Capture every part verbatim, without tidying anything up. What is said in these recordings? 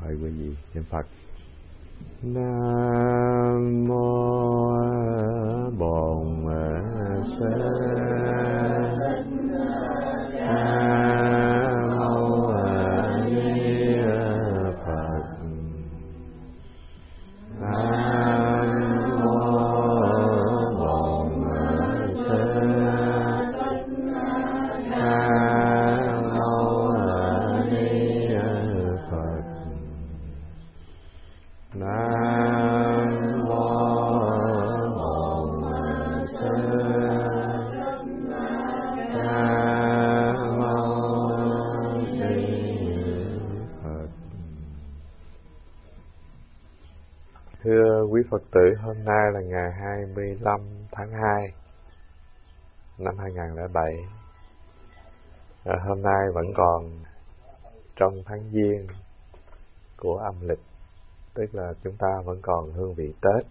Phải quý vị niệm Phật. Nam mô Bổn Sư quý Phật tử, hôm nay là ngày hai mươi lăm tháng hai năm hai nghìn không trăm lẻ bảy. À, hôm nay vẫn còn trong tháng Giêng của âm lịch, tức là chúng ta vẫn còn hương vị Tết.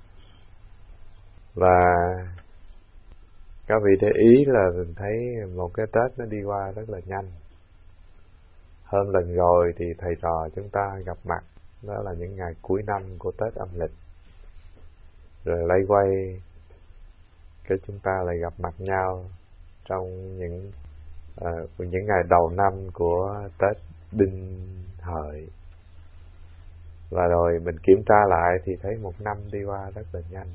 Và các vị để ý là mình thấy một cái Tết nó đi qua rất là nhanh. Hôm lần rồi thì thầy trò chúng ta gặp mặt, đó là những ngày cuối năm của Tết âm lịch. Rồi lay quay cái chúng ta lại gặp mặt nhau trong những uh, những ngày đầu năm của Tết Đinh Hợi. Và rồi mình kiểm tra lại thì thấy một năm đi qua rất là nhanh.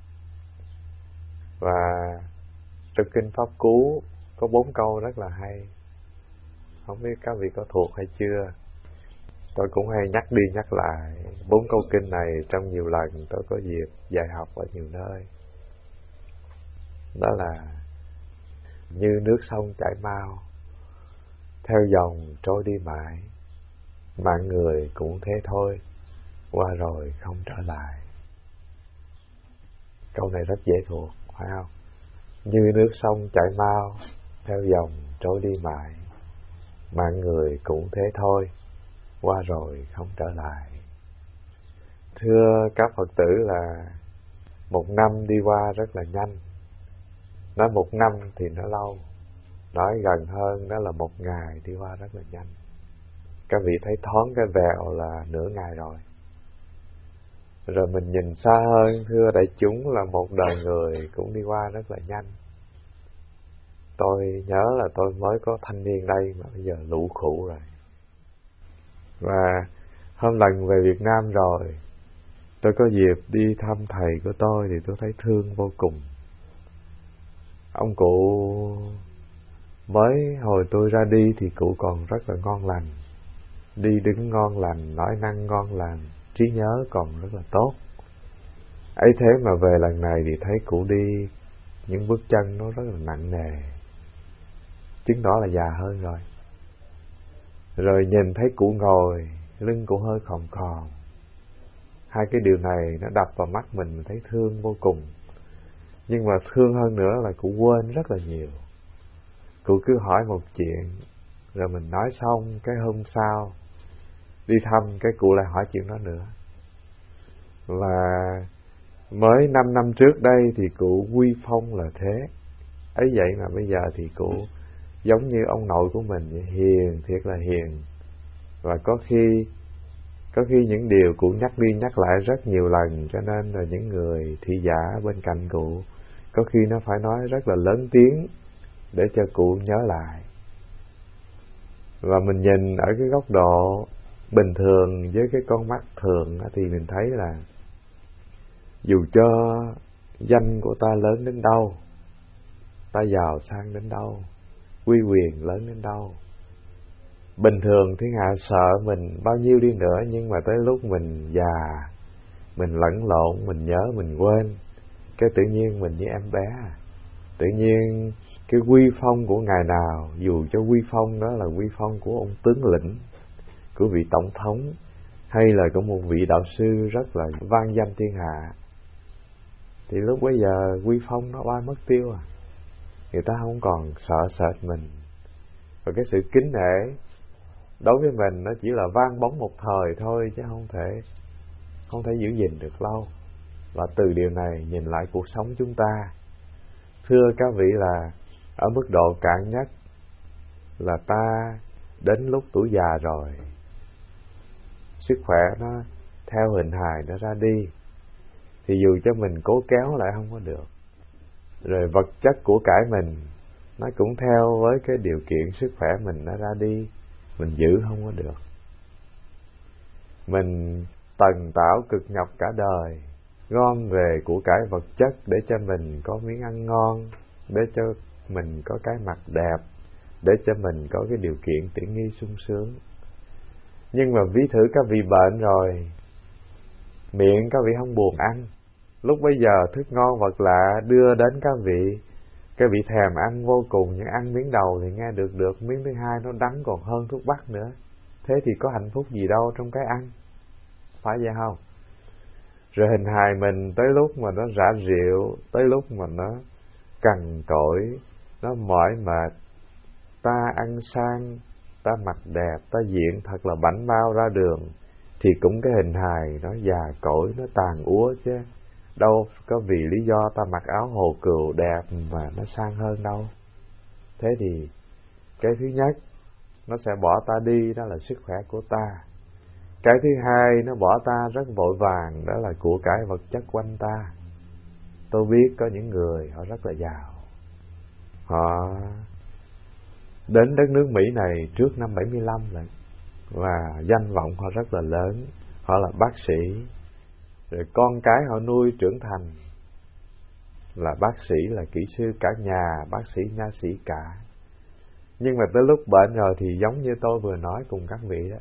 Và trong kinh Pháp Cú có bốn câu rất là hay, không biết các vị có thuộc hay chưa. Tôi cũng hay nhắc đi nhắc lại bốn câu kinh này trong nhiều lần tôi có dịp dạy học ở nhiều nơi. Đó là: như nước sông chảy mau, theo dòng trôi đi mãi, mạng người cũng thế thôi, qua rồi không trở lại. Câu này rất dễ thuộc, phải không? Như nước sông chảy mau, theo dòng trôi đi mãi, mạng người cũng thế thôi, qua rồi không trở lại. Thưa các Phật tử, là một năm đi qua rất là nhanh. Nói một năm thì nó lâu, nói gần hơn đó là một ngày đi qua rất là nhanh. Các vị thấy thoáng cái vèo là nửa ngày rồi. Rồi mình nhìn xa hơn, thưa đại chúng, là một đời người cũng đi qua rất là nhanh. Tôi nhớ là tôi mới có thanh niên đây mà bây giờ lũ khủ rồi. Và hôm lần về Việt Nam rồi, tôi có dịp đi thăm thầy của tôi thì tôi thấy thương vô cùng. Ông cụ mới hồi tôi ra đi thì cụ còn rất là ngon lành, đi đứng ngon lành, nói năng ngon lành, trí nhớ còn rất là tốt. Ấy thế mà về lần này thì thấy cụ đi những bước chân nó rất là nặng nề, chứng tỏ là già hơn rồi. Rồi nhìn thấy cụ ngồi, lưng cụ hơi khòm khòm. Hai cái điều này nó đập vào mắt mình, mình thấy thương vô cùng. Nhưng mà thương hơn nữa là cụ quên rất là nhiều. Cụ cứ hỏi một chuyện, rồi mình nói xong, cái hôm sau đi thăm, cái cụ lại hỏi chuyện đó nữa. Và mới năm năm trước đây thì cụ quy phong là thế. Ấy vậy mà bây giờ thì cụ giống như ông nội của mình, hiền, thiệt là hiền. Và có khi Có khi những điều cụ nhắc đi nhắc lại rất nhiều lần, cho nên là những người thị giả bên cạnh cụ có khi nó phải nói rất là lớn tiếng để cho cụ nhớ lại. Và mình nhìn ở cái góc độ bình thường với cái con mắt thường thì mình thấy là dù cho danh của ta lớn đến đâu, ta giàu sang đến đâu, uy quyền lớn đến đâu, bình thường thiên hạ sợ mình bao nhiêu đi nữa, nhưng mà tới lúc mình già, mình lẫn lộn, mình nhớ, mình quên, cái tự nhiên mình như em bé. Tự nhiên cái quy phong của ngày nào, dù cho quy phong đó là quy phong của ông tướng lĩnh, của vị tổng thống, hay là của một vị đạo sư rất là vang danh thiên hạ, thì lúc bấy giờ quy phong nó bay mất tiêu à. Người ta không còn sợ sệt mình. Và cái sự kính nể đối với mình nó chỉ là vang bóng một thời thôi, chứ không thể không thể giữ gìn được lâu. Và từ điều này nhìn lại cuộc sống chúng ta, thưa các vị, là ở mức độ cạn nhất là ta đến lúc tuổi già rồi, sức khỏe nó theo hình hài nó ra đi, thì dù cho mình cố kéo lại không có được. Rồi vật chất của cải mình nó cũng theo với cái điều kiện sức khỏe mình nó ra đi, mình giữ không có được. Mình tần tảo cực nhọc cả đời, gom về của cải vật chất để cho mình có miếng ăn ngon, để cho mình có cái mặt đẹp, để cho mình có cái điều kiện tiện nghi sung sướng. Nhưng mà ví thử các vị bệnh rồi, miệng các vị không buồn ăn, lúc bấy giờ thức ngon vật lạ đưa đến các vị, các vị thèm ăn vô cùng, nhưng ăn miếng đầu thì nghe được được, miếng thứ hai nó đắng còn hơn thuốc bắc nữa. Thế thì có hạnh phúc gì đâu trong cái ăn, phải vậy không? Rồi hình hài mình tới lúc mà nó rã rượu, tới lúc mà nó cằn cỗi, nó mỏi mệt, ta ăn sang, ta mặc đẹp, ta diện thật là bảnh bao ra đường, thì cũng cái hình hài nó già cỗi, nó tàn úa chứ. Đâu có vì lý do ta mặc áo hồ cừu đẹp mà nó sang hơn đâu. Thế thì cái thứ nhất nó sẽ bỏ ta đi, đó là sức khỏe của ta. Cái thứ hai nó bỏ ta rất vội vàng, đó là của cải vật chất quanh ta. Tôi biết có những người họ rất là giàu, họ đến đất nước Mỹ này trước năm bảy mươi lăm rồi, và danh vọng họ rất là lớn. Họ là bác sĩ, rồi con cái họ nuôi trưởng thành là bác sĩ, là kỹ sư cả nhà, bác sĩ nha sĩ cả. Nhưng mà tới lúc bệnh rồi thì giống như tôi vừa nói cùng các vị đó,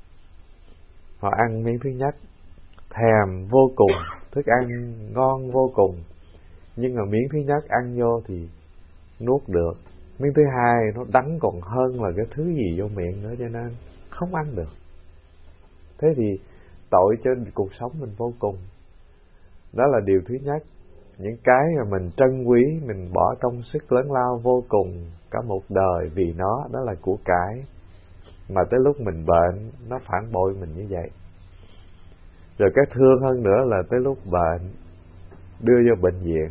họ ăn miếng thứ nhất thèm vô cùng, thức ăn ngon vô cùng, nhưng mà miếng thứ nhất ăn vô thì nuốt được, miếng thứ hai nó đắng còn hơn là cái thứ gì vô miệng nữa, cho nên không ăn được. Thế thì tội cho cuộc sống mình vô cùng. Đó là điều thứ nhất. Những cái mà mình trân quý, mình bỏ công sức lớn lao vô cùng cả một đời vì nó, đó là của cải, mà tới lúc mình bệnh nó phản bội mình như vậy. Rồi cái thương hơn nữa là tới lúc bệnh đưa vô bệnh viện.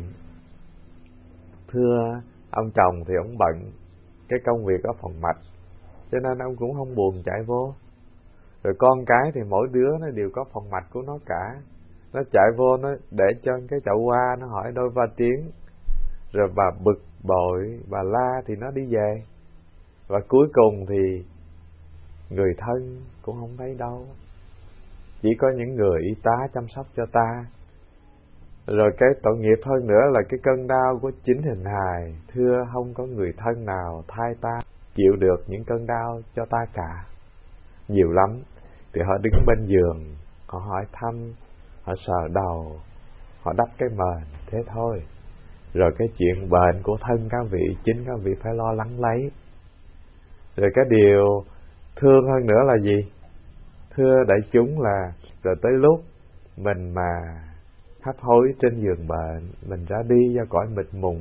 Thưa ông chồng thì ông bận cái công việc ở phòng mạch, cho nên ông cũng không buồn chạy vô. Rồi con cái thì mỗi đứa nó đều có phòng mạch của nó cả, nó chạy vô, nó để cho cái chậu hoa, nó hỏi đôi ba tiếng, rồi bà bực bội, bà la thì nó đi về. Và cuối cùng thì người thân cũng không thấy đâu, chỉ có những người y tá chăm sóc cho ta. Rồi cái tội nghiệp hơn nữa là cái cơn đau của chính hình hài. Thưa không có người thân nào thay ta chịu được những cơn đau cho ta cả. Nhiều lắm thì họ đứng bên giường, họ hỏi thăm, họ sờ đầu, họ đắp cái mền, thế thôi. Rồi cái chuyện bệnh của thân các vị, chính các vị phải lo lắng lấy. Rồi cái điều thương hơn nữa là gì? Thưa đại chúng là rồi tới lúc mình mà hấp hối trên giường bệnh, mình ra đi ra cõi mịt mùng,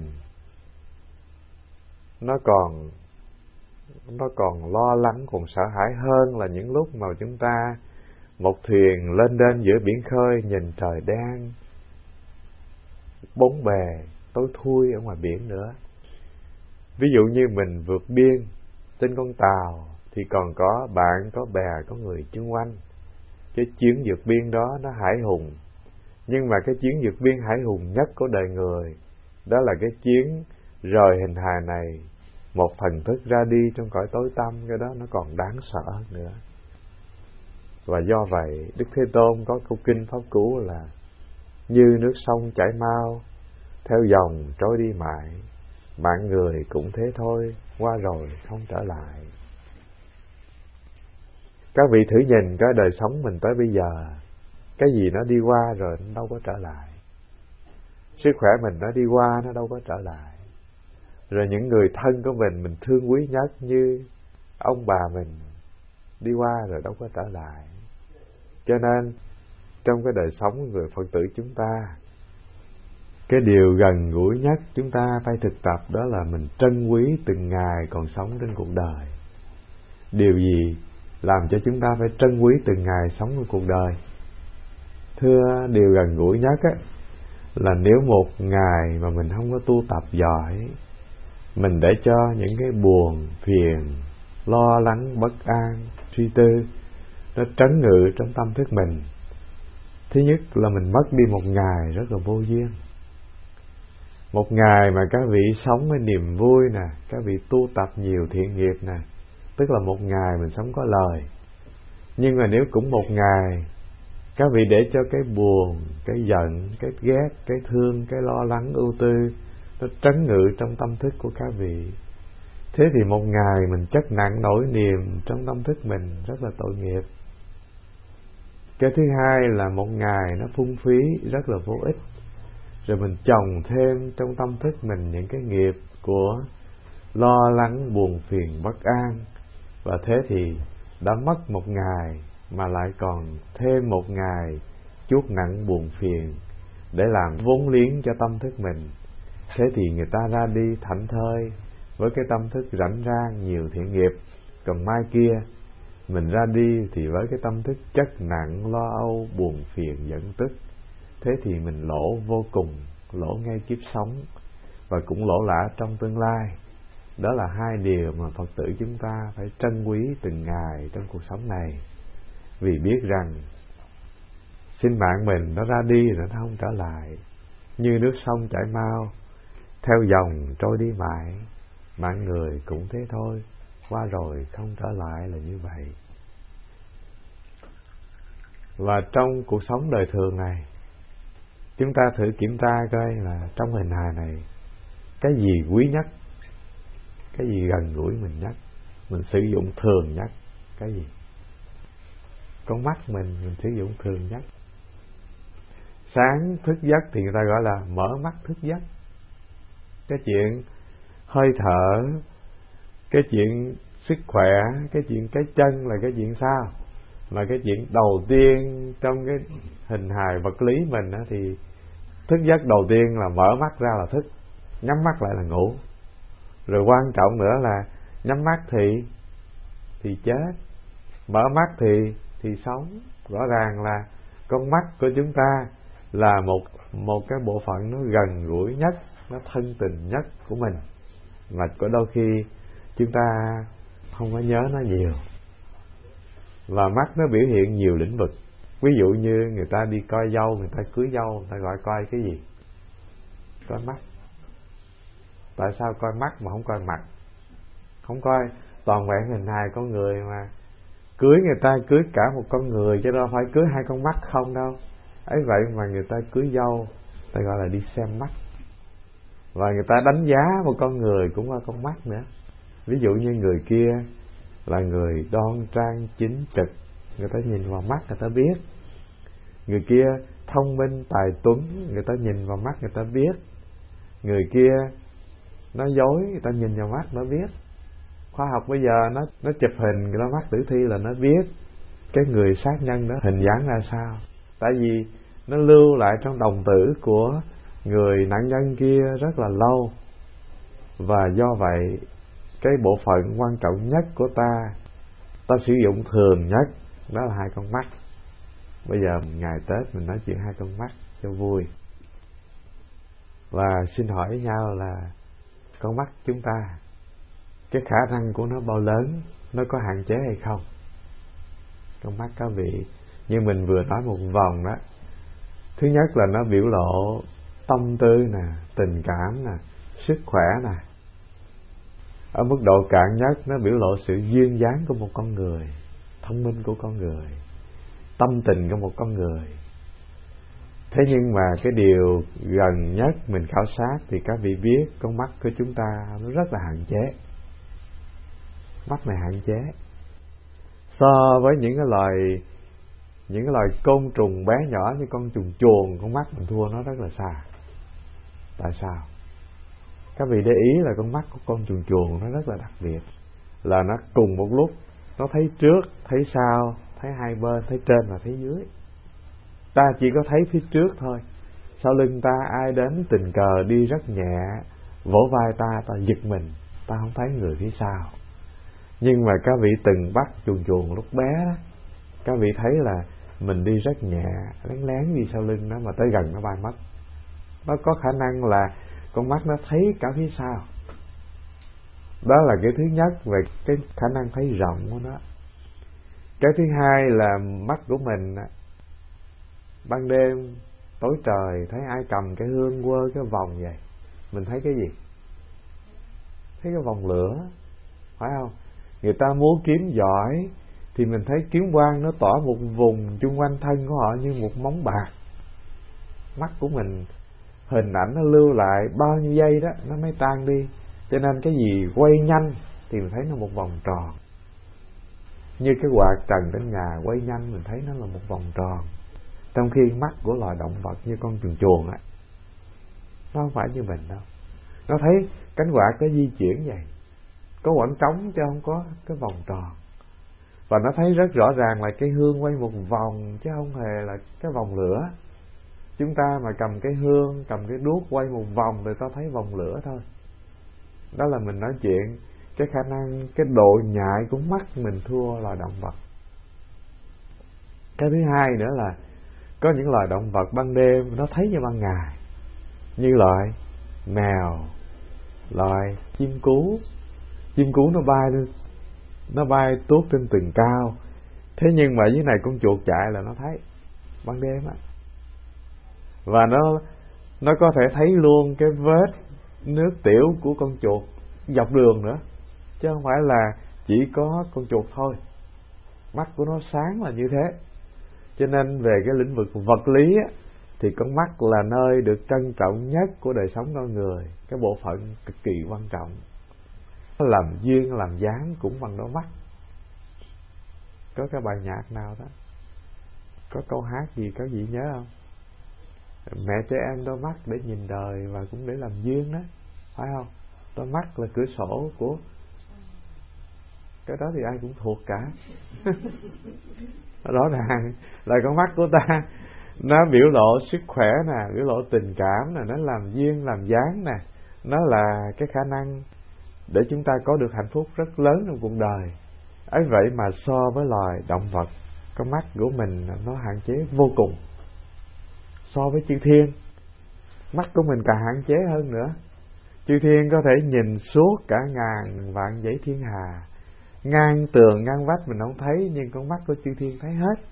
nó còn nó còn lo lắng, còn sợ hãi hơn là những lúc mà chúng ta một thuyền lên đên giữa biển khơi, nhìn trời đen bốn bề tối thui ở ngoài biển nữa. Ví dụ như mình vượt biên trên con tàu thì còn có bạn, có bè, có người chung quanh. Cái chuyến vượt biên đó nó hải hùng, nhưng mà cái chuyến vượt biên hải hùng nhất của đời người, đó là cái chuyến rời hình hài này, một thần thức ra đi trong cõi tối tăm. Cái đó nó còn đáng sợ hơn nữa. Và do vậy Đức Thế Tôn có câu kinh pháp cú là như nước sông chảy mau, theo dòng trôi đi mãi, mạng người cũng thế thôi, qua rồi không trở lại. Các vị thử nhìn cái đời sống mình tới bây giờ, cái gì nó đi qua rồi nó đâu có trở lại. Sức khỏe mình nó đi qua, nó đâu có trở lại. Rồi những người thân của mình, mình thương quý nhất như ông bà mình, đi qua rồi đâu có trở lại. Cho nên trong cái đời sống người Phật tử chúng ta, cái điều gần gũi nhất chúng ta phải thực tập đó là mình trân quý từng ngày còn sống trên cuộc đời. Điều gì làm cho chúng ta phải trân quý từng ngày sống trên cuộc đời? Thưa, điều gần gũi nhất á, là nếu một ngày mà mình không có tu tập giỏi, mình để cho những cái buồn, phiền, lo lắng, bất an, suy tư nó trấn ngự trong tâm thức mình. Thứ nhất là mình mất đi một ngày rất là vô duyên. Một ngày mà các vị sống với niềm vui nè, các vị tu tập nhiều thiện nghiệp nè, tức là một ngày mình sống có lời. Nhưng mà nếu cũng một ngày các vị để cho cái buồn, cái giận, cái ghét, cái thương, cái lo lắng, ưu tư nó trấn ngự trong tâm thức của các vị, thế thì một ngày mình chất nặng nỗi niềm trong tâm thức mình, rất là tội nghiệp. Cái thứ hai là một ngày nó phung phí, rất là vô ích. Rồi mình chồng thêm trong tâm thức mình những cái nghiệp của lo lắng, buồn phiền, bất an. Và thế thì đã mất một ngày mà lại còn thêm một ngày chuốc nặng buồn phiền để làm vốn liếng cho tâm thức mình. Thế thì người ta ra đi thảnh thơi với cái tâm thức rảnh rang nhiều thiện nghiệp. Còn mai kia mình ra đi thì với cái tâm thức chất nặng lo âu, buồn phiền, giận tức. Thế thì mình lỗ vô cùng, lỗ ngay kiếp sống và cũng lỗ lã trong tương lai. Đó là hai điều mà Phật tử chúng ta phải trân quý từng ngày trong cuộc sống này. Vì biết rằng sinh mạng mình nó ra đi rồi nó không trở lại, như nước sông chảy mau, theo dòng trôi đi mãi. Mạng người cũng thế thôi, qua rồi không trở lại là như vậy. Và trong cuộc sống đời thường này, chúng ta thử kiểm tra coi là trong hình hài này, cái gì quý nhất, cái gì gần gũi mình nhất, mình sử dụng thường nhất, cái gì? Con mắt mình, mình sử dụng thường nhất. Sáng thức giấc thì người ta gọi là mở mắt thức giấc. Cái chuyện hơi thở, cái chuyện sức khỏe, cái chuyện cái chân là cái chuyện sao? Mà cái chuyện đầu tiên trong cái hình hài vật lý mình á, thì thức giấc đầu tiên là mở mắt ra là thức, nhắm mắt lại là ngủ. Rồi quan trọng nữa là nhắm mắt thì thì chết, mở mắt thì thì sống. Rõ ràng là con mắt của chúng ta là một một cái bộ phận nó gần gũi nhất, nó thân tình nhất của mình, mà có đôi khi chúng ta không có nhớ nó nhiều. Và mắt nó biểu hiện nhiều lĩnh vực. Ví dụ như người ta đi coi dâu, người ta cưới dâu, người ta gọi coi cái gì? Coi mắt. Tại sao coi mắt mà không coi mặt? Không coi toàn vẹn hình hài con người mà. Cưới người ta cưới cả một con người, chứ đâu phải cưới hai con mắt không đâu. Ấy vậy mà người ta cưới dâu, ta gọi là đi xem mắt. Và người ta đánh giá một con người cũng qua con mắt nữa. Ví dụ như người kia là người đoan trang chính trực, người ta nhìn vào mắt người ta biết. Người kia thông minh tài tuấn, người ta nhìn vào mắt người ta biết. Người kia nói dối, người ta nhìn vào mắt nó biết. Khoa học bây giờ nó nó chụp hình cái mắt tử thi là nó biết cái người sát nhân đó hình dáng ra sao. Tại vì nó lưu lại trong đồng tử của người nạn nhân kia rất là lâu. Và do vậy cái bộ phận quan trọng nhất của ta, ta sử dụng thường nhất, đó là hai con mắt. Bây giờ ngày Tết mình nói chuyện hai con mắt cho vui. Và xin hỏi với nhau là con mắt chúng ta, cái khả năng của nó bao lớn, nó có hạn chế hay không? Con mắt các vị, như mình vừa nói một vòng đó. Thứ nhất là nó biểu lộ tâm tư nè, tình cảm nè, sức khỏe nè. Ở mức độ cạn nhất, nó biểu lộ sự duyên dáng của một con người, thông minh của con người, tâm tình của một con người. Thế nhưng mà cái điều gần nhất mình khảo sát thì các vị biết con mắt của chúng ta nó rất là hạn chế. Mắt này hạn chế. So với những cái loài những cái loài côn trùng bé nhỏ như con trùng chuồn, con mắt mình thua nó rất là xa. Tại sao? Các vị để ý là con mắt của con trùng chuồn nó rất là đặc biệt, là nó cùng một lúc nó thấy trước, thấy sau, thấy hai bên, thấy trên và thấy dưới. Ta chỉ có thấy phía trước thôi. Sau lưng ta ai đến tình cờ đi rất nhẹ, vỗ vai ta, ta giật mình, ta không thấy người phía sau. Nhưng mà các vị từng bắt chuồn chuồn lúc bé đó, các vị thấy là mình đi rất nhẹ, lén lén đi sau lưng nó, mà tới gần nó bay mất. Nó có khả năng là con mắt nó thấy cả phía sau. Đó là cái thứ nhất về cái khả năng thấy rộng của nó. Cái thứ hai là mắt của mình ban đêm tối trời thấy ai cầm cái hương quơ cái vòng vậy, mình thấy cái gì? Thấy cái vòng lửa, phải không? Người ta múa kiếm giỏi thì mình thấy kiếm quang nó tỏa một vùng chung quanh thân của họ như một móng bạc. Mắt của mình hình ảnh nó lưu lại bao nhiêu giây đó nó mới tan đi. Cho nên cái gì quay nhanh thì mình thấy nó một vòng tròn. Như cái quạt trần trên nhà quay nhanh mình thấy nó là một vòng tròn. Trong khi mắt của loài động vật như con chuồn chuồn á, nó không phải như mình đâu. Nó thấy cánh quạt có di chuyển vậy, có khoảng trống chứ không có cái vòng tròn. Và nó thấy rất rõ ràng là cái hương quay một vòng chứ không hề là cái vòng lửa. Chúng ta mà cầm cái hương, cầm cái đuốc quay một vòng thì ta thấy vòng lửa thôi. Đó là mình nói chuyện cái khả năng, cái độ nhạy của mắt mình thua loài động vật. Cái thứ hai nữa là có những loài động vật ban đêm nó thấy như ban ngày, như loài mèo, loài chim cú. Chim cú nó bay lên, nó bay tuốt trên tường cao. Thế nhưng mà dưới này con chuột chạy là nó thấy ban đêm á. Và nó nó có thể thấy luôn cái vết nước tiểu của con chuột dọc đường nữa, chứ không phải là chỉ có con chuột thôi. Mắt của nó sáng là như thế. Cho nên về cái lĩnh vực vật lý á, thì con mắt là nơi được trân trọng nhất của đời sống con người, cái bộ phận cực kỳ quan trọng. Làm duyên làm dáng cũng bằng đôi mắt. Có cái bài nhạc nào đó, có câu hát gì, có gì nhớ không? Mẹ cho em đôi mắt để nhìn đời và cũng để làm duyên đó, phải không? Đôi mắt là cửa sổ của cái đó thì ai cũng thuộc cả. Rõ ràng là con mắt của ta nó biểu lộ sức khỏe nè, biểu lộ tình cảm nè, nó làm duyên làm dáng nè, nó là cái khả năng để chúng ta có được hạnh phúc rất lớn trong cuộc đời. Ấy vậy mà so với loài động vật, con mắt của mình nó hạn chế vô cùng. So với chư thiên, mắt của mình càng hạn chế hơn nữa. Chư thiên có thể nhìn suốt cả ngàn vạn dãy thiên hà, ngang tường ngang vách mình không thấy, nhưng con mắt của chư thiên thấy hết.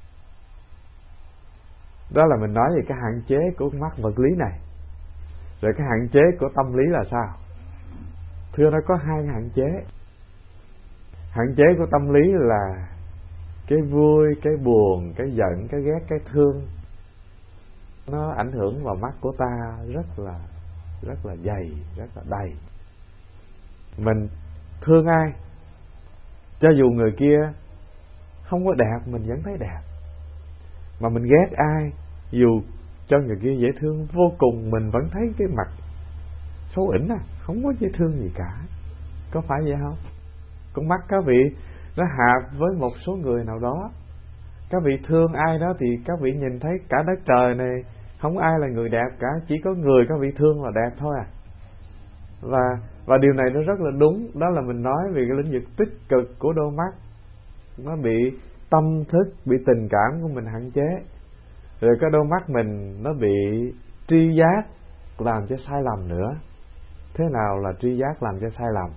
Đó là mình nói về cái hạn chế của con mắt vật lý này. Rồi cái hạn chế của tâm lý là sao? Thưa, nó có hai hạn chế. Hạn chế của tâm lý là cái vui, cái buồn, cái giận, cái ghét, cái thương, nó ảnh hưởng vào mắt của ta rất là rất là dày, rất là đầy. Mình thương ai, cho dù người kia không có đẹp mình vẫn thấy đẹp. Mà mình ghét ai, dù cho người kia dễ thương vô cùng, mình vẫn thấy cái mặt xấu ỉnh à, không có dễ thương gì cả. Có phải vậy không? Con mắt các vị nó hợp với một số người nào đó. Các vị thương ai đó thì các vị nhìn thấy cả đất trời này không ai là người đẹp cả, chỉ có người các vị thương là đẹp thôi à. Và và điều này nó rất là đúng. Đó là mình nói về cái lĩnh vực tích cực của đôi mắt. Nó bị tâm thức, bị tình cảm của mình hạn chế. Rồi cái đôi mắt mình nó bị tri giác làm cho sai lầm nữa. Thế nào là tri giác làm cho sai lầm?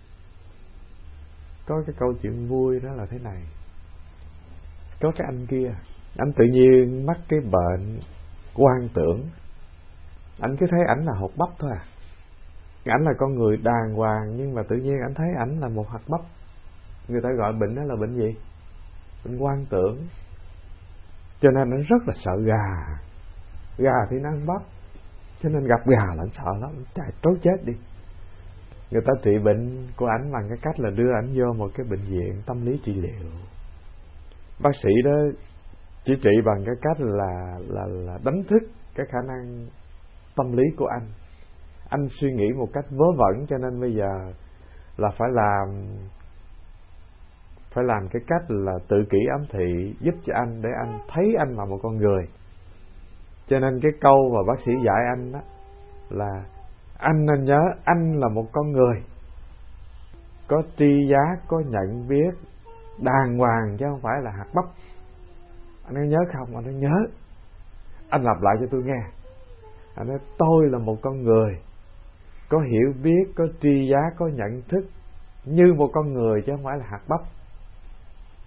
Có cái câu chuyện vui đó là thế này. Có cái anh kia, anh tự nhiên mắc cái bệnh quan tưởng. Anh cứ thấy ảnh là hột bắp thôi à. Ảnh là con người đàng hoàng, nhưng mà tự nhiên ảnh thấy ảnh là một hạt bắp. Người ta gọi bệnh đó là bệnh gì? Bệnh quan tưởng. Cho nên nó rất là sợ gà. Gà thì nó ăn bắp, cho nên gặp gà là anh sợ lắm, anh chạy trốn chết đi. Người ta trị bệnh của ảnh bằng cái cách là đưa ảnh vô một cái bệnh viện tâm lý trị liệu. Bác sĩ đó chỉ trị bằng cái cách là là là đánh thức cái khả năng tâm lý của anh. Anh suy nghĩ một cách vớ vẩn, cho nên bây giờ là phải làm phải làm cái cách là tự kỷ ám thị giúp cho anh, để anh thấy anh là một con người. Cho nên cái câu mà bác sĩ dạy anh đó là anh nên nhớ anh là một con người có tri giác, có nhận biết đàng hoàng, chứ không phải là hạt bắp. Anh có nhớ không? Anh có nhớ. Anh lặp lại cho tôi nghe. Anh nói tôi là một con người có hiểu biết, có tri giác, có nhận thức như một con người, chứ không phải là hạt bắp.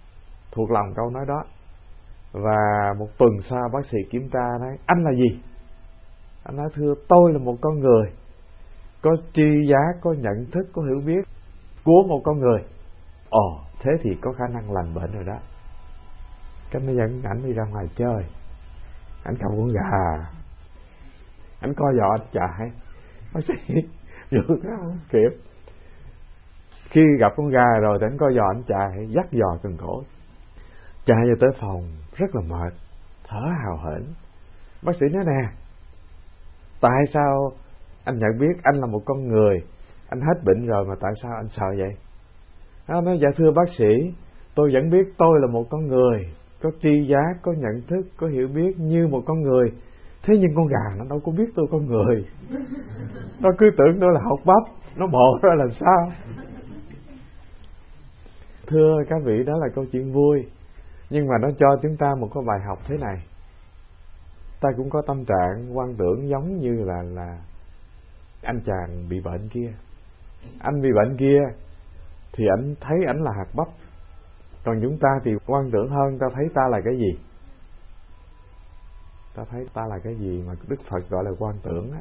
thuộc lòng câu nói đó. Và một tuần sau bác sĩ kiểm tra nói: anh là gì? Anh nói: thưa, tôi là một con người có tri giác, có nhận thức, có hiểu biết của một con người. Ồ, thế thì có khả năng lành bệnh rồi đó. Cái mới dẫn ảnh đi ra ngoài chơi. Ảnh cầm con gà, ảnh co giò anh chạy. Bác sĩ vừa không kịp. Khi gặp con gà rồi thì ảnh co giò anh chạy, dắt giò cần cổ chạy về tới phòng, rất là mệt, thở hào hển. Bác sĩ nói: nè, tại sao anh nhận biết anh là một con người, anh hết bệnh rồi mà tại sao anh sợ vậy? Nó nói: dạ thưa bác sĩ, tôi vẫn biết tôi là một con người có tri giác, có nhận thức, có hiểu biết như một con người. Thế nhưng con gà nó đâu có biết tôi con người. Nó cứ tưởng tôi là hột bắp, nó bò ra làm sao? Thưa các vị, đó là câu chuyện vui, nhưng mà nó cho chúng ta một cái bài học thế này. Ta cũng có tâm trạng hoang tưởng giống như là là anh chàng bị bệnh kia. Anh bị bệnh kia thì anh thấy ảnh là hạt bắp, còn chúng ta thì hoang tưởng hơn. Ta thấy ta là cái gì? Ta thấy ta là cái gì mà Đức Phật gọi là hoang tưởng á.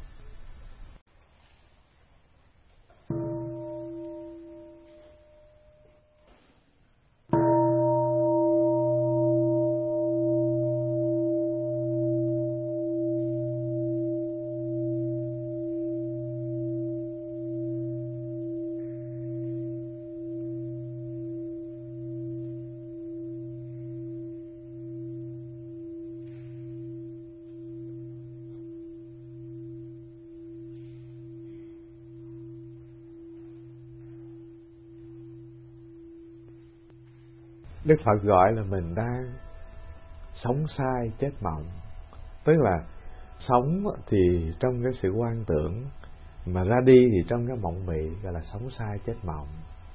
Đức Phật gọi là mình đang sống sai chết mộng. Tức là sống thì trong cái sự hoang tưởng, mà ra đi thì trong cái mộng mị, gọi là sống sai chết mộng.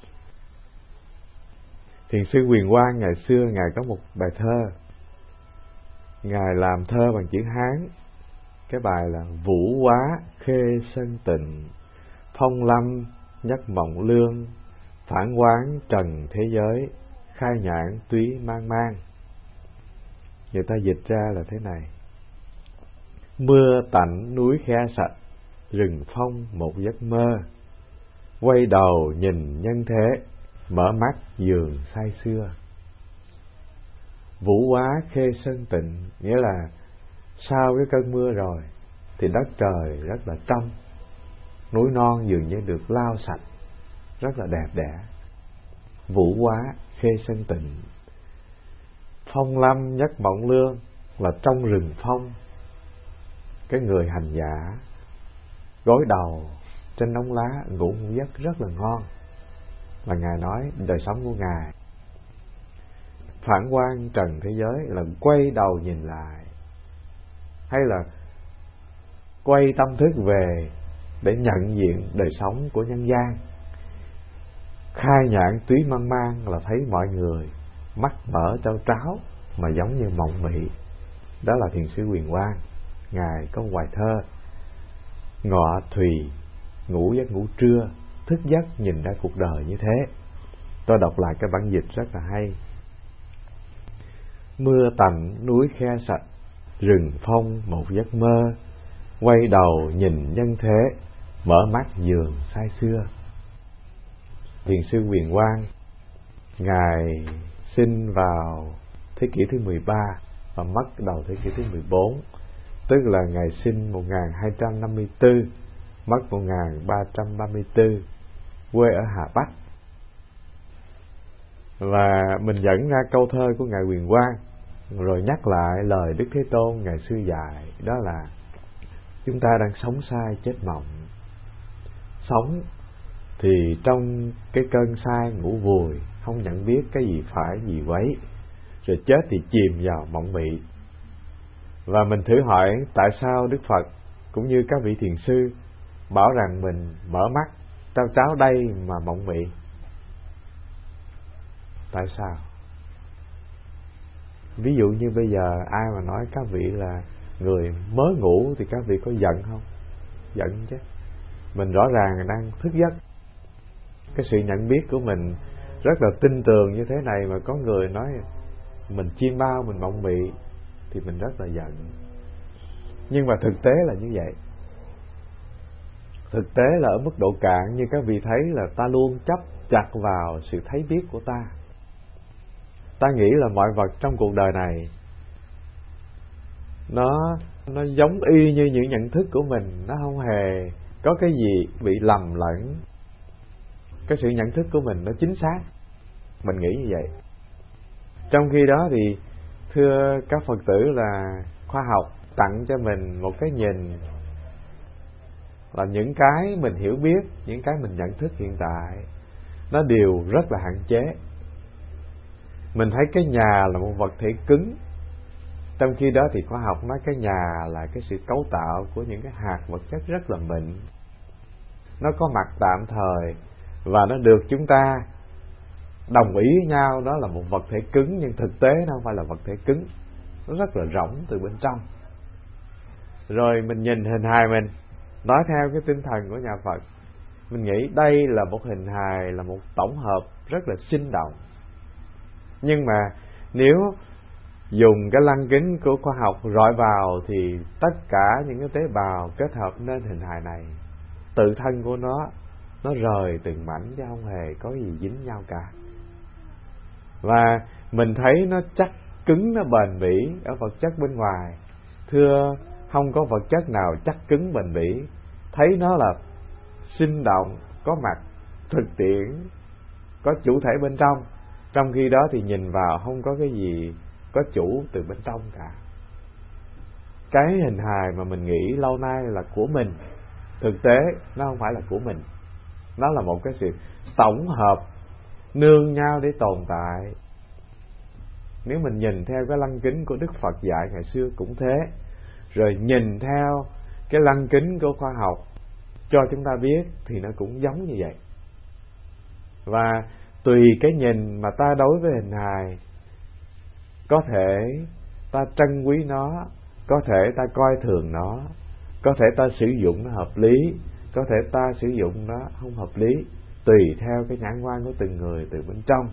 Thiền sư Huyền Quang ngày xưa Ngài có một bài thơ. Ngài làm thơ bằng chữ Hán. Cái bài là: vũ hóa khê sơn tịnh, phong lâm nhất mộng lương, phản quán trần thế giới, khai nhãn túy mang mang. Người ta dịch ra là thế này: mưa tạnh núi khe sạch, rừng phong một giấc mơ, quay đầu nhìn nhân thế, mở mắt giường say sưa. Vũ hóa khê sơn tịnh nghĩa là sau cái cơn mưa rồi thì đất trời rất là trong, núi non dường như được lau sạch, rất là đẹp đẽ. Vũ hóa khê sơn tịnh. Phong lâm nhất mộng lương là trong rừng phong, cái người hành giả gối đầu trên đống lá ngủ một giấc rất là ngon, là Ngài nói đời sống của Ngài. Phản quang trần thế giới là quay đầu nhìn lại, hay là quay tâm thức về để nhận diện đời sống của nhân gian. Khai nhãn túy mang mang là thấy mọi người mắt mở trao tráo mà giống như mộng mị. Đó là thiền sư Huyền Quang. Ngài có một bài thơ: ngọ thùy ngủ giấc ngủ trưa, thức giấc nhìn ra cuộc đời như thế. Tôi đọc lại cái bản dịch rất là hay. Mưa tạnh núi khe sạch, rừng phong một giấc mơ, quay đầu nhìn nhân thế, mở mắt giường say sưa. Thiền sư Huyền Quang Ngài sinh vào thế kỷ thứ mười ba và mất đầu thế kỷ thứ mười bốn, tức là Ngài sinh một nghìn hai trăm năm mươi tư, mất một nghìn ba trăm ba mươi tư, quê ở Hà Bắc. Và mình dẫn ra câu thơ của Ngài Huyền Quang, rồi nhắc lại lời Đức Thế Tôn ngày xưa dạy, đó là chúng ta đang sống sai chết mộng. Sống thì trong cái cơn say ngủ vùi, không nhận biết cái gì phải gì quấy, rồi chết thì chìm vào mộng mị. Và mình thử hỏi tại sao Đức Phật cũng như các vị thiền sư bảo rằng mình mở mắt trao tráo đây mà mộng mị? Tại sao? Ví dụ như bây giờ ai mà nói các vị là người mới ngủ thì các vị có giận không? Giận chứ. Mình rõ ràng đang thức giấc. Cái sự nhận biết của mình rất là tin tưởng như thế này mà có người nói mình chim bao, mình mộng mị, thì mình rất là giận. Nhưng mà thực tế là như vậy. Thực tế là ở mức độ cạn, như các vị thấy là ta luôn chấp chặt vào sự thấy biết của ta. Ta nghĩ là mọi vật trong cuộc đời này Nó nó giống y như những nhận thức của mình, nó không hề có cái gì bị lầm lẫn. Cái sự nhận thức của mình nó chính xác, mình nghĩ như vậy. Trong khi đó thì thưa các Phật tử là khoa học tặng cho mình một cái nhìn là những cái mình hiểu biết, những cái mình nhận thức hiện tại nó đều rất là hạn chế. Mình thấy cái nhà là một vật thể cứng, trong khi đó thì khoa học nói cái nhà là cái sự cấu tạo của những cái hạt vật chất rất là mịn. Nó có mặt tạm thời và nó được chúng ta đồng ý với nhau đó là một vật thể cứng, nhưng thực tế nó không phải là vật thể cứng, nó rất là rỗng từ bên trong. Rồi mình nhìn hình hài mình, nói theo cái tinh thần của nhà Phật, mình nghĩ đây là một hình hài, là một tổng hợp rất là sinh động. Nhưng mà nếu dùng cái lăng kính của khoa học rọi vào thì tất cả những cái tế bào kết hợp nên hình hài này, tự thân của nó nó rời từng mảnh chứ không hề có gì dính nhau cả. Và mình thấy nó chắc cứng, nó bền bỉ ở vật chất bên ngoài. Thưa, không có vật chất nào chắc cứng bền bỉ. Thấy nó là sinh động, có mặt, thực tiễn, có chủ thể bên trong. Trong khi đó thì nhìn vào không có cái gì có chủ từ bên trong cả. Cái hình hài mà mình nghĩ lâu nay là của mình, thực tế nó không phải là của mình. Nó là một cái sự tổng hợp nương nhau để tồn tại. Nếu mình nhìn theo cái lăng kính của Đức Phật dạy ngày xưa cũng thế, rồi nhìn theo cái lăng kính của khoa học cho chúng ta biết thì nó cũng giống như vậy. Và tùy cái nhìn mà ta đối với hình hài, có thể ta trân quý nó, có thể ta coi thường nó, có thể ta sử dụng nó hợp lý, có thể ta sử dụng nó không hợp lý, tùy theo cái nhãn quan của từng người từ bên trong.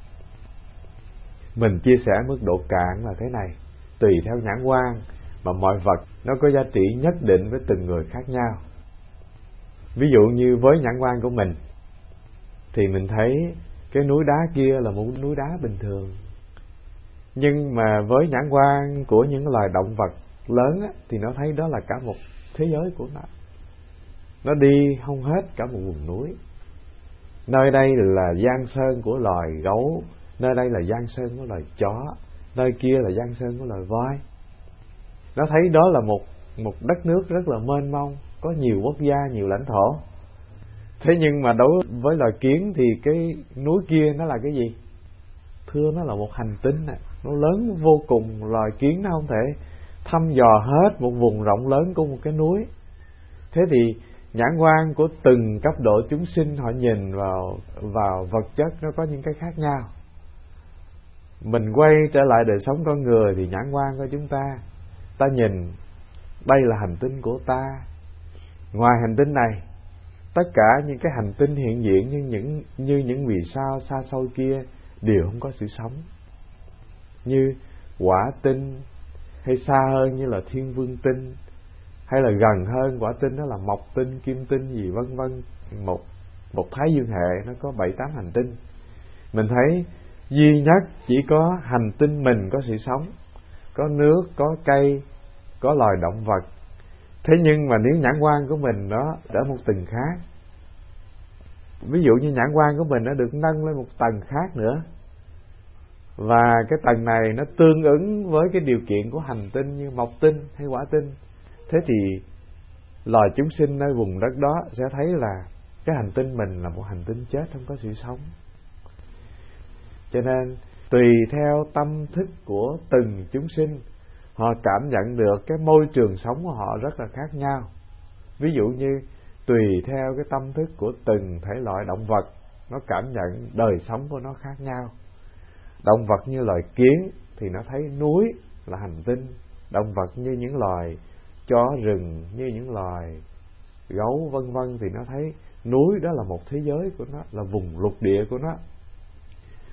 Mình chia sẻ mức độ cạn là thế này, tùy theo nhãn quan mà mọi vật nó có giá trị nhất định với từng người khác nhau. Ví dụ như với nhãn quan của mình thì mình thấy cái núi đá kia là một núi đá bình thường. Nhưng mà với nhãn quan của những loài động vật lớn á, thì nó thấy đó là cả một thế giới của nó. Nó đi không hết cả một vùng núi. Nơi đây là giang sơn của loài gấu, nơi đây là giang sơn của loài chó, nơi kia là giang sơn của loài voi. Nó thấy đó là một một đất nước rất là mênh mông, có nhiều quốc gia, nhiều lãnh thổ. Thế nhưng mà đối với loài kiến thì cái núi kia nó là cái gì? Thưa, nó là một hành tinh này, nó lớn vô cùng, loài kiến nó không thể thăm dò hết một vùng rộng lớn của một cái núi. Thế thì nhãn quan của từng cấp độ chúng sinh họ nhìn vào vào vật chất nó có những cái khác nhau. Mình quay trở lại đời sống con người thì nhãn quan của chúng ta, ta nhìn đây là hành tinh của ta. Ngoài hành tinh này, tất cả những cái hành tinh hiện diện như những như những vì sao xa xôi kia đều không có sự sống. Như quả tinh, hay xa hơn như là thiên vương tinh, hay là gần hơn quả tinh đó là mộc tinh, kim tinh gì vân vân. Một một thái dương hệ nó có bảy tám hành tinh. Mình thấy duy nhất chỉ có hành tinh mình có sự sống, có nước, có cây, có loài động vật. Thế nhưng mà nếu nhãn quan của mình nó ở một tầng khác, ví dụ như nhãn quan của mình nó được nâng lên một tầng khác nữa, và cái tầng này nó tương ứng với cái điều kiện của hành tinh như mộc tinh hay quả tinh, thế thì loài chúng sinh nơi vùng đất đó sẽ thấy là cái hành tinh mình là một hành tinh chết, không có sự sống. Cho nên tùy theo tâm thức của từng chúng sinh, họ cảm nhận được cái môi trường sống của họ rất là khác nhau. Ví dụ như tùy theo cái tâm thức của từng thể loại động vật, nó cảm nhận đời sống của nó khác nhau. Động vật như loài kiến thì nó thấy núi là hành tinh. Động vật như những loài chó rừng, như những loài gấu vân vân thì nó thấy núi đó là một thế giới của nó, là vùng lục địa của nó.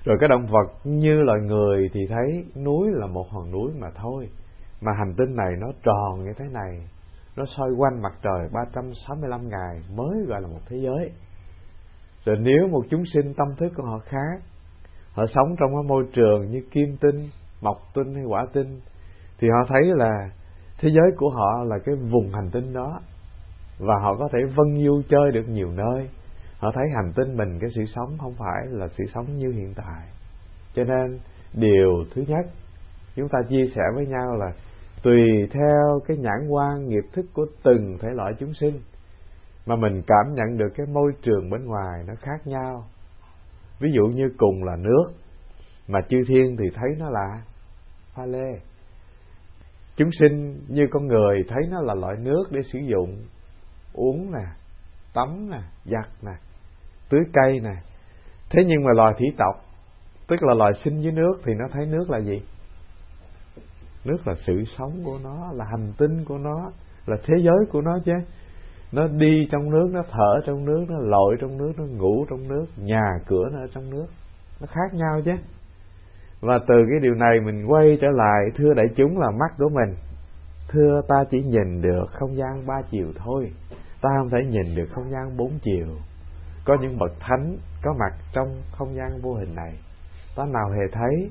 Rồi cái động vật như loài người thì thấy núi là một hòn núi mà thôi. Mà hành tinh này nó tròn như thế này, nó xoay quanh mặt trời ba trăm sáu mươi lăm ngày mới gọi là một thế giới. Rồi nếu một chúng sinh tâm thức của họ khác, họ sống trong cái môi trường như kim tinh, mộc tinh hay hỏa tinh, thì họ thấy là thế giới của họ là cái vùng hành tinh đó, và họ có thể vân du chơi được nhiều nơi. Họ thấy hành tinh mình, cái sự sống không phải là sự sống như hiện tại. Cho nên điều thứ nhất chúng ta chia sẻ với nhau là tùy theo cái nhãn quan nghiệp thức của từng thể loại chúng sinh mà mình cảm nhận được cái môi trường bên ngoài nó khác nhau. Ví dụ như cùng là nước mà chư thiên thì thấy nó là pha lê. Chúng sinh như con người thấy nó là loại nước để sử dụng, uống nè, tắm nè, giặt nè, tưới cây nè. Thế nhưng mà loài thủy tộc, tức là loài sinh dưới nước, thì nó thấy nước là gì? Nước là sự sống của nó, là hành tinh của nó, là thế giới của nó chứ. Nó đi trong nước, nó thở trong nước, nó lội trong nước, nó ngủ trong nước, nhà cửa nó ở trong nước. Nó khác nhau chứ. Và từ cái điều này mình quay trở lại, thưa đại chúng, là mắt của mình. Thưa, ta chỉ nhìn được không gian ba chiều thôi, ta không thể nhìn được không gian bốn chiều. Có những bậc thánh có mặt trong không gian vô hình này, ta nào hề thấy.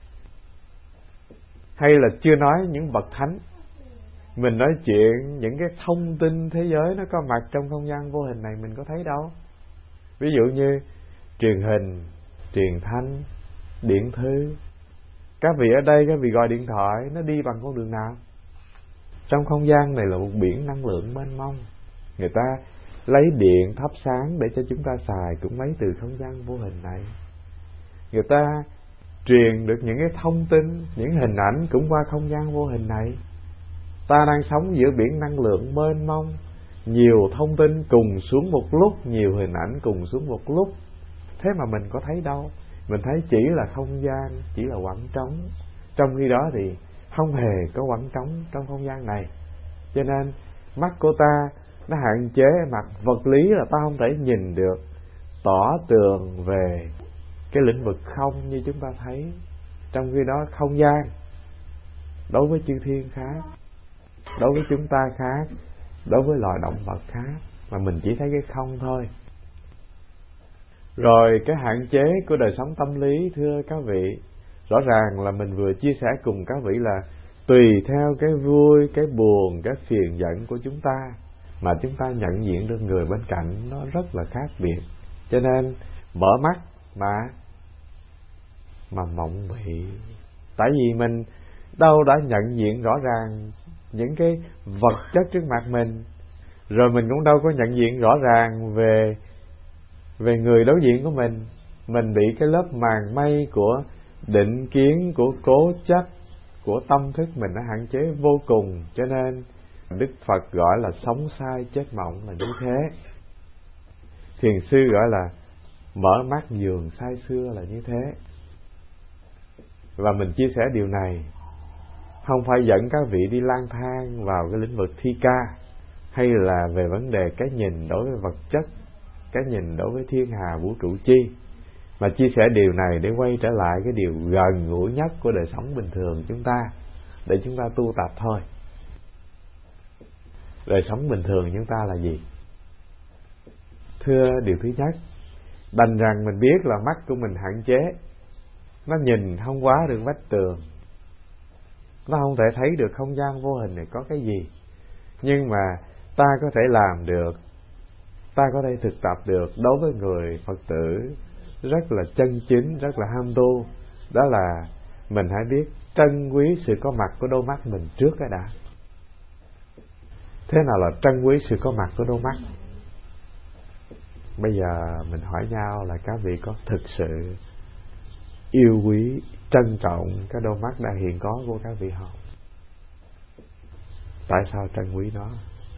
Hay là chưa nói những bậc thánh, mình nói chuyện những cái thông tin thế giới nó có mặt trong không gian vô hình này mình có thấy đâu. Ví dụ như truyền hình, truyền thanh, điện thư. Các vị ở đây, các vị gọi điện thoại, nó đi bằng con đường nào? Trong không gian này là một biển năng lượng mênh mông. Người ta lấy điện thắp sáng để cho chúng ta xài cũng lấy từ không gian vô hình này. Người ta truyền được những cái thông tin, những hình ảnh cũng qua không gian vô hình này. Ta đang sống giữa biển năng lượng mênh mông, nhiều thông tin cùng xuống một lúc, nhiều hình ảnh cùng xuống một lúc. Thế mà mình có thấy đâu. Mình thấy chỉ là không gian, chỉ là quặng trống. Trong khi đó thì không hề có quặng trống trong không gian này. Cho nên mắt của ta nó hạn chế mặt vật lý, là ta không thể nhìn được tỏ tường về cái lĩnh vực không như chúng ta thấy. Trong khi đó không gian đối với chư thiên khác, đối với chúng ta khác, đối với loài động vật khác, mà mình chỉ thấy cái không thôi. Rồi cái hạn chế của đời sống tâm lý, thưa các vị, rõ ràng là mình vừa chia sẻ cùng các vị là tùy theo cái vui, cái buồn, cái phiền giận của chúng ta mà chúng ta nhận diện được người bên cạnh nó rất là khác biệt. Cho nên mở mắt mà mà mộng mị. Tại vì mình đâu đã nhận diện rõ ràng những cái vật chất trước mặt mình, rồi mình cũng đâu có nhận diện rõ ràng về về người đối diện của mình. Mình bị cái lớp màng mây của định kiến, của cố chấp, của tâm thức mình nó hạn chế vô cùng. Cho nên Đức Phật gọi là sống sai chết mộng là như thế. Thiền sư gọi là mở mắt giường say sưa là như thế. Và mình chia sẻ điều này không phải dẫn các vị đi lang thang vào cái lĩnh vực thi ca, hay là về vấn đề cái nhìn đối với vật chất, cái nhìn đối với thiên hà vũ trụ chi, mà chia sẻ điều này để quay trở lại cái điều gần gũi nhất của đời sống bình thường chúng ta, để chúng ta tu tập thôi. Đời sống bình thường chúng ta là gì? Thưa, điều thứ nhất, đành rằng mình biết là mắt của mình hạn chế, nó nhìn không quá được vách tường, nó không thể thấy được không gian vô hình này có cái gì. Nhưng mà ta có thể làm được, ta có thể thực tập được đối với người Phật tử rất là chân chính, rất là ham tu. Đó là mình hãy biết trân quý sự có mặt của đôi mắt mình trước cái đã. Thế nào là trân quý sự có mặt của đôi mắt? Bây giờ mình hỏi nhau là các vị có thực sự yêu quý, trân trọng cái đôi mắt đã hiện có của các vị không? Tại sao trân quý nó?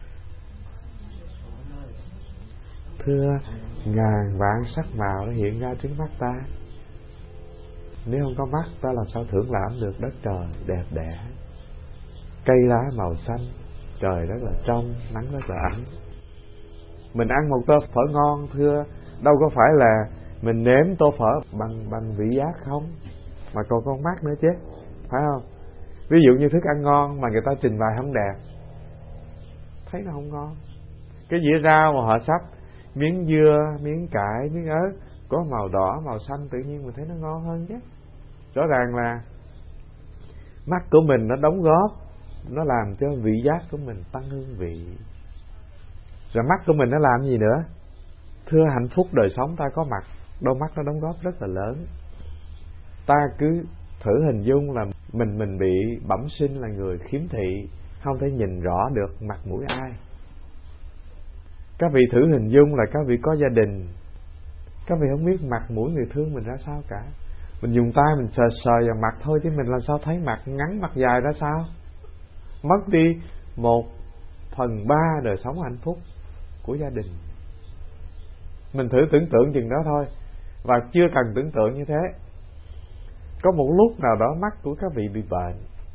Thưa, ngàn vạn sắc màu nó hiện ra trước mắt ta. Nếu không có mắt, ta làm sao thưởng lãm được đất trời đẹp đẽ, cây lá màu xanh, trời rất là trong, nắng rất là ấm. Mình ăn một tô phở ngon, thưa, đâu có phải là Mình nếm tô phở bằng bằng vị giác không, mà còn con mắt nữa chứ, phải không? Ví dụ như thức ăn ngon mà người ta trình bày không đẹp, thấy nó không ngon. Cái dĩa rau mà họ sắp miếng dưa, miếng cải, miếng ớt có màu đỏ, màu xanh, tự nhiên mình thấy nó ngon hơn chứ. Rõ ràng là mắt của mình nó đóng góp, nó làm cho vị giác của mình tăng hương vị. Rồi mắt của mình nó làm gì nữa? Thưa, hạnh phúc đời sống ta có mặt, đôi mắt nó đóng góp rất là lớn. Ta cứ thử hình dung là mình mình bị bẩm sinh là người khiếm thị, không thể nhìn rõ được mặt mũi ai. Các vị thử hình dung là các vị có gia đình, các vị không biết mặt mũi người thương mình ra sao cả. Mình dùng tay mình sờ sờ vào mặt thôi, chứ mình làm sao thấy mặt ngắn mặt dài ra sao. Mất đi một phần ba đời sống hạnh phúc của gia đình. Mình thử tưởng tượng chừng đó thôi. Và chưa cần tưởng tượng như thế, có một lúc nào đó mắt của các vị bị bệnh,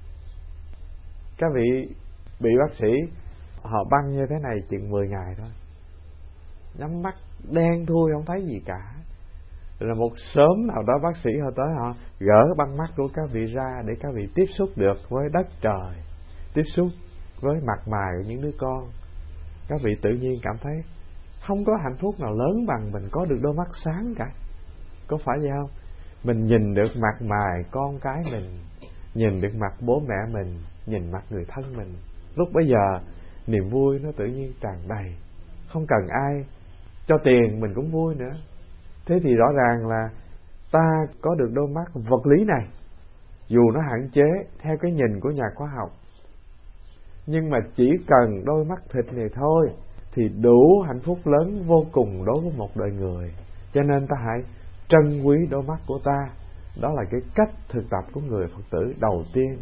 các vị bị bác sĩ họ băng như thế này chừng mười ngày thôi, nhắm mắt đen thui không thấy gì cả. Rồi một sớm nào đó bác sĩ họ tới, họ gỡ băng mắt của các vị ra để các vị tiếp xúc được với đất trời, tiếp xúc với mặt mày của những đứa con. Các vị tự nhiên cảm thấy không có hạnh phúc nào lớn bằng mình có được đôi mắt sáng cả. Có phải vậy không? Mình nhìn được mặt mày con cái mình, nhìn được mặt bố mẹ mình, nhìn mặt người thân mình, lúc bấy giờ niềm vui nó tự nhiên tràn đầy, không cần ai cho tiền mình cũng vui nữa. Thế thì rõ ràng là ta có được đôi mắt vật lý này, dù nó hạn chế theo cái nhìn của nhà khoa học, nhưng mà chỉ cần đôi mắt thịt này thôi thì đủ hạnh phúc lớn vô cùng đối với một đời người. Cho nên ta hãy trân quý đôi mắt của ta. Đó là cái cách thực tập của người Phật tử đầu tiên.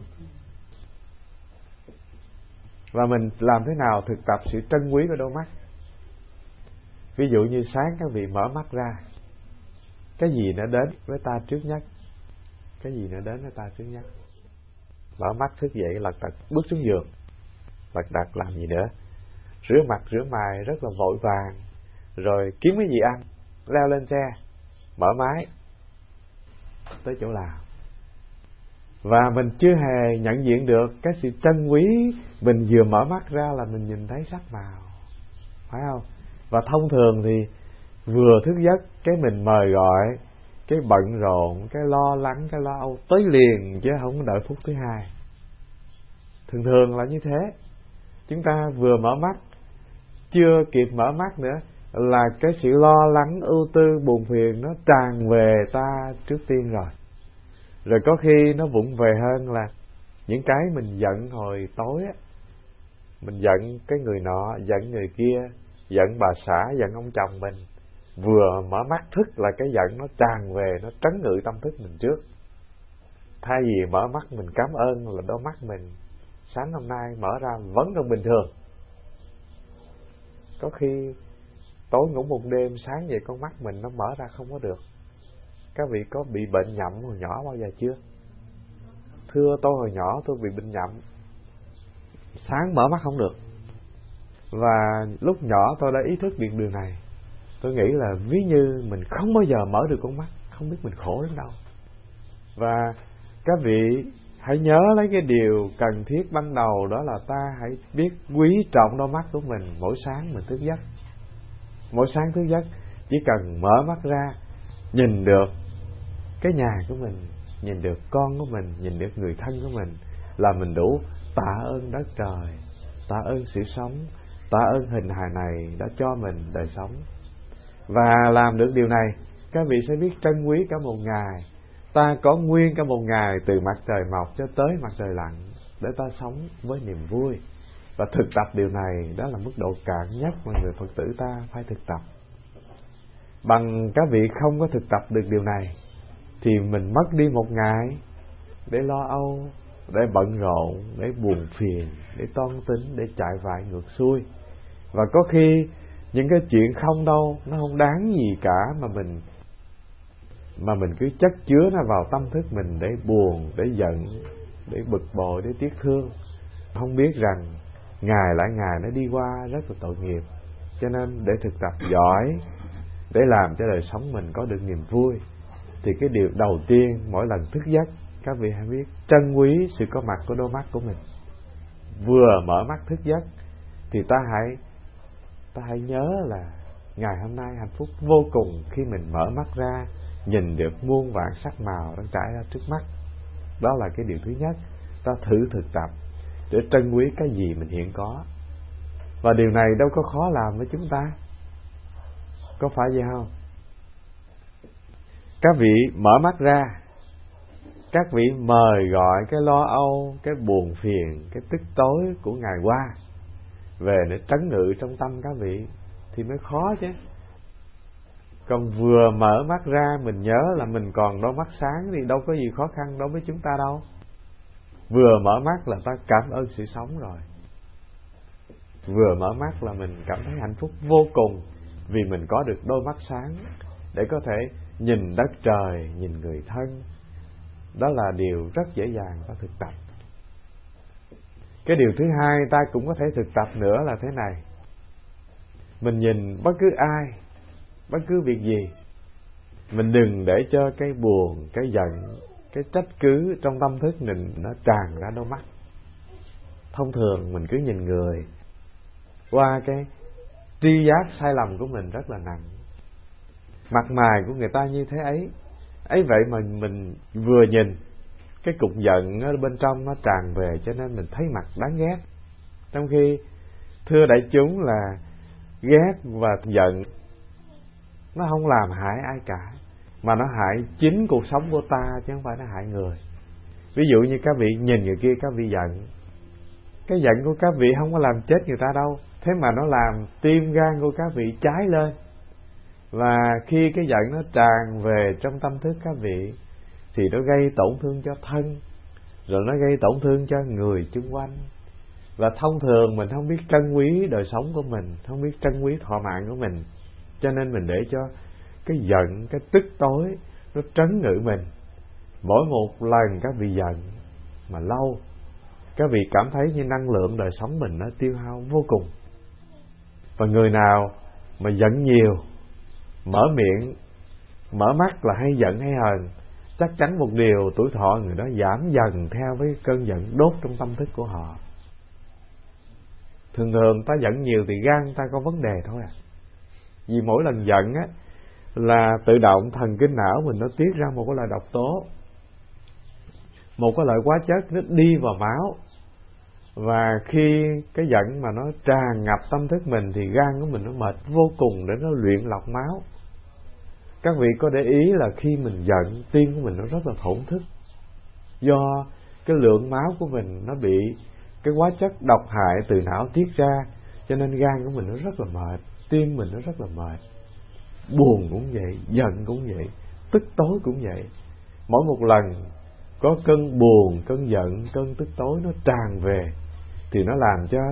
Và mình làm thế nào thực tập sự trân quý của đôi mắt? Ví dụ như sáng các vị mở mắt ra, cái gì nó đến với ta trước nhất? Cái gì nó đến với ta trước nhất? Mở mắt thức dậy lật đật bước xuống giường, lật đật làm gì nữa? Rửa mặt rửa mày rất là vội vàng, rồi kiếm cái gì ăn, leo lên xe, mở máy tới chỗ làm. Và mình chưa hề nhận diện được cái sự trân quý. Mình vừa mở mắt ra là mình nhìn thấy sắc màu, phải không? Và thông thường thì vừa thức giấc cái mình mời gọi, cái bận rộn, cái lo lắng, cái lo âu tới liền, chứ không đợi phút thứ hai. Thường thường là như thế. Chúng ta vừa mở mắt, chưa kịp mở mắt nữa là cái sự lo lắng, ưu tư, buồn phiền nó tràn về ta trước tiên rồi. Rồi có khi nó vụng về hơn là những cái mình giận hồi tối á, mình giận cái người nọ, giận người kia, giận bà xã, giận ông chồng mình, vừa mở mắt thức là cái giận nó tràn về, nó trấn ngự tâm thức mình trước. Thay vì mở mắt mình cảm ơn là đôi mắt mình sáng hôm nay mở ra vẫn còn bình thường. Có khi tối ngủ một đêm, sáng vậy con mắt mình nó mở ra không có được. Các vị có bị bệnh nhậm hồi nhỏ bao giờ chưa? Thưa, tôi hồi nhỏ tôi bị bệnh nhậm, sáng mở mắt không được. Và lúc nhỏ tôi đã ý thức được điều này. Tôi nghĩ là ví như mình không bao giờ mở được con mắt, không biết mình khổ đến đâu. Và các vị hãy nhớ lấy cái điều cần thiết ban đầu, đó là ta hãy biết quý trọng đôi mắt của mình mỗi sáng mình thức giấc. Mỗi sáng thức giấc chỉ cần mở mắt ra, nhìn được cái nhà của mình, nhìn được con của mình, nhìn được người thân của mình là mình đủ tạ ơn đất trời, tạ ơn sự sống, tạ ơn hình hài này đã cho mình đời sống. Và làm được điều này, các vị sẽ biết trân quý cả một ngày. Ta có nguyên cả một ngày từ mặt trời mọc cho tới mặt trời lặn để ta sống với niềm vui. Và thực tập điều này, đó là mức độ cạn nhất mà người Phật tử ta phải thực tập. Bằng các vị không có thực tập được điều này thì mình mất đi một ngày để lo âu, để bận rộn, để buồn phiền, để toan tính, để chạy vại ngược xuôi. Và có khi những cái chuyện không đâu, nó không đáng gì cả, mà mình mà mình cứ chất chứa nó vào tâm thức mình để buồn, để giận, để bực bội, để tiếc thương, không biết rằng ngày lại ngày nó đi qua rất là tội nghiệp. Cho nên để thực tập giỏi để làm cho đời sống mình có được niềm vui, thì cái điều đầu tiên mỗi lần thức giấc, các vị hãy biết trân quý sự có mặt của đôi mắt của mình. Vừa mở mắt thức giấc thì ta hãy ta hãy nhớ là ngày hôm nay hạnh phúc vô cùng khi mình mở mắt ra, nhìn được muôn vạn sắc màu đang trải ra trước mắt. Đó là cái điều thứ nhất. Ta thử thực tập để trân quý cái gì mình hiện có. Và điều này đâu có khó làm với chúng ta, có phải vậy không? Các vị mở mắt ra, các vị mời gọi cái lo âu, cái buồn phiền, cái tức tối của ngày qua về để trấn ngự trong tâm các vị thì mới khó chứ. Còn vừa mở mắt ra mình nhớ là mình còn đôi mắt sáng thì đâu có gì khó khăn đối với chúng ta đâu. Vừa mở mắt là ta cảm ơn sự sống rồi. Vừa mở mắt là mình cảm thấy hạnh phúc vô cùng vì mình có được đôi mắt sáng để có thể nhìn đất trời, nhìn người thân. Đó là điều rất dễ dàng ta thực tập. Cái điều thứ hai ta cũng có thể thực tập nữa là thế này. Mình nhìn bất cứ ai, bất cứ việc gì, mình đừng để cho cái buồn, cái giận, cái trách cứ trong tâm thức mình nó tràn ra đôi mắt. Thông thường mình cứ nhìn người qua cái tri giác sai lầm của mình rất là nặng. Mặt mày của người ta như thế ấy, ấy vậy mà mình vừa nhìn cái cục giận ở bên trong nó tràn về, cho nên mình thấy mặt đáng ghét. Trong khi thưa đại chúng là ghét và giận nó không làm hại ai cả, mà nó hại chính cuộc sống của ta chứ không phải nó hại người. Ví dụ như các vị nhìn người kia, các vị giận, cái giận của các vị không có làm chết người ta đâu, thế mà nó làm tim gan của các vị cháy lên. Và khi cái giận nó tràn về trong tâm thức các vị thì nó gây tổn thương cho thân, rồi nó gây tổn thương cho người chung quanh. Và thông thường mình không biết trân quý đời sống của mình, không biết trân quý thọ mạng của mình, cho nên mình để cho cái giận, cái tức tối nó trấn ngự mình. Mỗi một lần các vị giận mà lâu, các vị cảm thấy như năng lượng đời sống mình nó tiêu hao vô cùng. Và người nào mà giận nhiều, mở miệng, mở mắt là hay giận hay hờn, chắc chắn một điều, tuổi thọ người đó giảm dần theo với cơn giận đốt trong tâm thức của họ. Thường thường ta giận nhiều thì gan ta có vấn đề thôi à. Vì mỗi lần giận á là tự động thần kinh não mình nó tiết ra một cái loại độc tố, một cái loại hóa chất nó đi vào máu. Và khi cái giận mà nó tràn ngập tâm thức mình thì gan của mình nó mệt vô cùng để nó luyện lọc máu. Các vị có để ý là khi mình giận, tim của mình nó rất là thổn thức, do cái lượng máu của mình nó bị cái hóa chất độc hại từ não tiết ra, cho nên gan của mình nó rất là mệt, tim mình nó rất là mệt. Buồn cũng vậy, giận cũng vậy, tức tối cũng vậy. Mỗi một lần có cơn buồn, cơn giận, cơn tức tối nó tràn về thì nó làm cho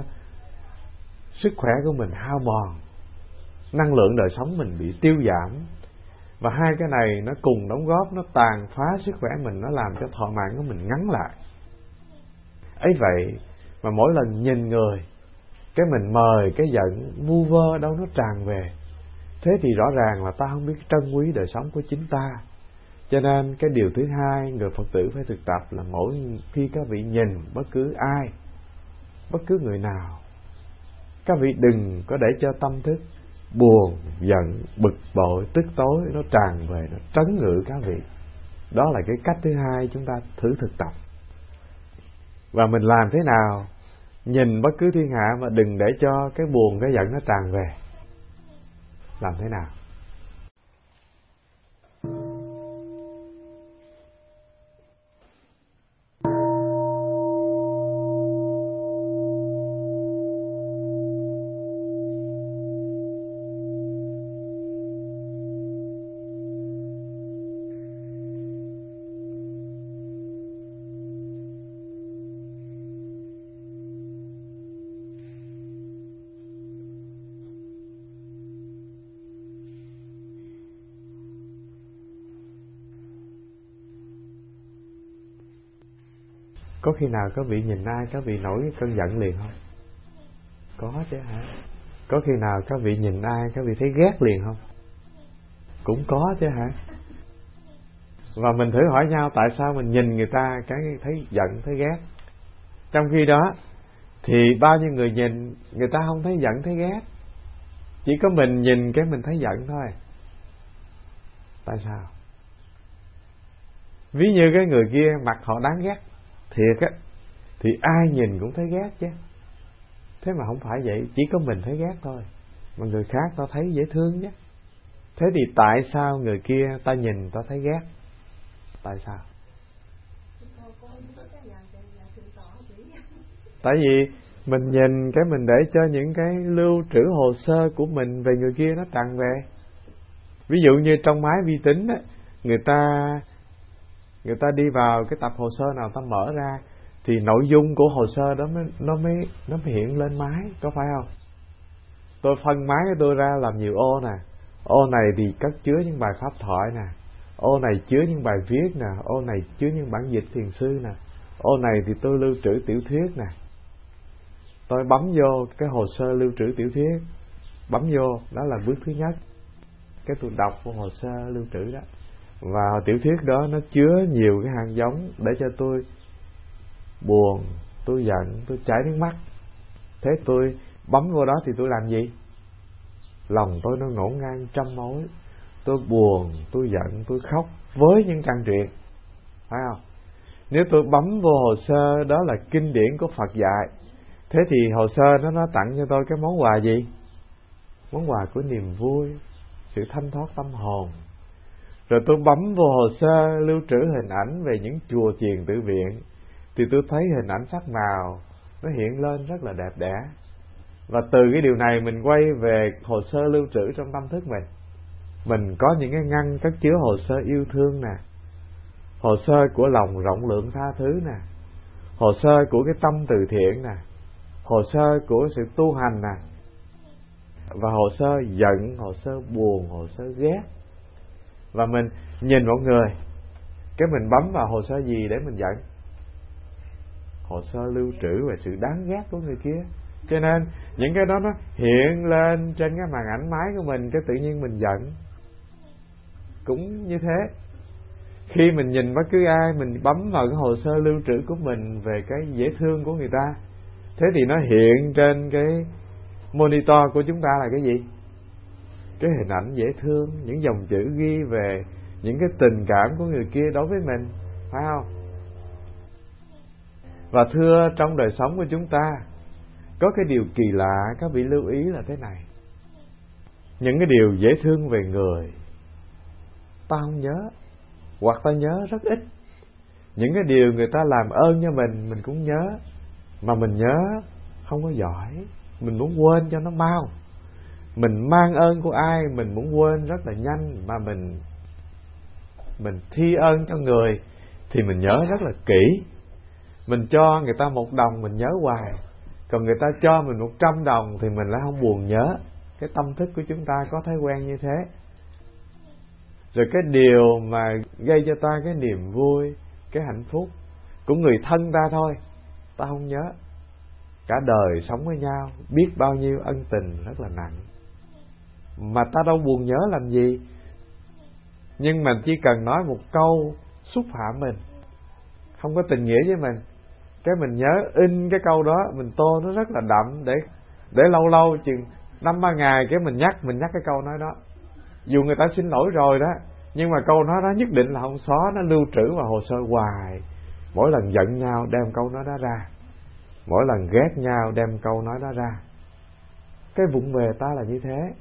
sức khỏe của mình hao mòn, năng lượng đời sống mình bị tiêu giảm. Và hai cái này nó cùng đóng góp, nó tàn phá sức khỏe mình, nó làm cho thọ mạng của mình ngắn lại. Ấy vậy mà mỗi lần nhìn người, cái mình mời cái giận vu vơ đâu nó tràn về. Thế thì rõ ràng là ta không biết trân quý đời sống của chính ta. Cho nên cái điều thứ hai người Phật tử phải thực tập là mỗi khi các vị nhìn bất cứ ai, bất cứ người nào, các vị đừng có để cho tâm thức buồn, giận, bực bội, tức tối nó tràn về, nó trấn ngự các vị. Đó là cái cách thứ hai chúng ta thử thực tập. Và mình làm thế nào? Nhìn bất cứ thiên hạ mà đừng để cho cái buồn, cái giận nó tràn về. Làm thế nào? Có khi nào các vị nhìn ai các vị nổi cái cơn giận liền không? Có chứ hả? Có khi nào các vị nhìn ai các vị thấy ghét liền không? Cũng có chứ hả? Và mình thử hỏi nhau tại sao mình nhìn người ta cái thấy giận, thấy ghét. Trong khi đó thì bao nhiêu người nhìn, người ta không thấy giận, thấy ghét. Chỉ có mình nhìn cái mình thấy giận thôi. Tại sao? Ví như cái người kia mặt họ đáng ghét thiệt á, thì ai nhìn cũng thấy ghét chứ. Thế mà không phải vậy, chỉ có mình thấy ghét thôi, mà người khác ta thấy dễ thương chứ. Thế thì tại sao người kia ta nhìn ta thấy ghét? Tại sao? Tại vì mình nhìn cái mình để cho những cái lưu trữ hồ sơ của mình về người kia nó tràn về. Ví dụ như trong máy vi tính á, người ta người ta đi vào cái tập hồ sơ nào ta mở ra thì nội dung của hồ sơ đó mới, nó mới nó mới hiện lên máy, có phải không? Tôi phân máy của tôi ra làm nhiều ô nè. Ô này thì cất chứa những bài pháp thoại nè, ô này chứa những bài viết nè, ô này chứa những bản dịch thiền sư nè, ô này thì tôi lưu trữ tiểu thuyết nè. Tôi bấm vô cái hồ sơ lưu trữ tiểu thuyết, bấm vô, đó là bước thứ nhất. Cái tôi đọc của hồ sơ lưu trữ đó. Và tiểu thuyết đó nó chứa nhiều cái hạt giống để cho tôi buồn, tôi giận, tôi chảy nước mắt. Thế tôi bấm vô đó thì tôi làm gì? Lòng tôi nó ngổn ngang trăm mối. Tôi buồn, tôi giận, tôi khóc với những căn truyện, phải không? Nếu tôi bấm vô hồ sơ đó là kinh điển của Phật dạy, thế thì hồ sơ nó nó tặng cho tôi cái món quà gì? Món quà của niềm vui, sự thanh thoát tâm hồn. Rồi tôi bấm vô hồ sơ lưu trữ hình ảnh về những chùa chiền tự viện, thì tôi thấy hình ảnh sắc màu nó hiện lên rất là đẹp đẽ. Và từ cái điều này mình quay về hồ sơ lưu trữ trong tâm thức mình. Mình có những cái ngăn cất chứa hồ sơ yêu thương nè, hồ sơ của lòng rộng lượng tha thứ nè, hồ sơ của cái tâm từ thiện nè, hồ sơ của sự tu hành nè, và hồ sơ giận, hồ sơ buồn, hồ sơ ghét. Và mình nhìn một người, cái mình bấm vào hồ sơ gì để mình giận? Hồ sơ lưu trữ về sự đáng ghét của người kia. Cho nên những cái đó nó hiện lên trên cái màn ảnh máy của mình, cái tự nhiên mình giận. Cũng như thế, khi mình nhìn bất cứ ai, mình bấm vào cái hồ sơ lưu trữ của mình về cái dễ thương của người ta, thế thì nó hiện trên cái monitor của chúng ta là cái gì? Cái hình ảnh dễ thương, những dòng chữ ghi về những cái tình cảm của người kia đối với mình, phải không? Và thưa, trong đời sống của chúng ta có cái điều kỳ lạ, các vị lưu ý là thế này. Những cái điều dễ thương về người ta không nhớ, hoặc ta nhớ rất ít. Những cái điều người ta làm ơn cho mình, mình cũng nhớ, mà mình nhớ không có giỏi, mình muốn quên cho nó mau. Mình mang ơn của ai mình muốn quên rất là nhanh, mà mình mình thi ơn cho người thì mình nhớ rất là kỹ. Mình cho người ta một đồng mình nhớ hoài, còn người ta cho mình một trăm đồng thì mình lại không buồn nhớ. Cái tâm thức của chúng ta có thói quen như thế. Rồi cái điều mà gây cho ta cái niềm vui, cái hạnh phúc của người thân ta thôi, ta không nhớ. Cả đời sống với nhau, biết bao nhiêu ân tình rất là nặng, mà ta đâu buồn nhớ làm gì. Nhưng mà chỉ cần nói một câu xúc phạm mình, không có tình nghĩa với mình, cái mình nhớ in cái câu đó, mình tô nó rất là đậm, để để lâu lâu chừng năm ba ngày cái mình nhắc mình nhắc cái câu nói đó. Dù người ta xin lỗi rồi đó, nhưng mà câu nói đó nhất định là không xóa, nó lưu trữ vào hồ sơ hoài. Mỗi lần giận nhau đem câu nói đó ra, mỗi lần ghét nhau đem câu nói đó ra. Cái vụng về ta là như thế.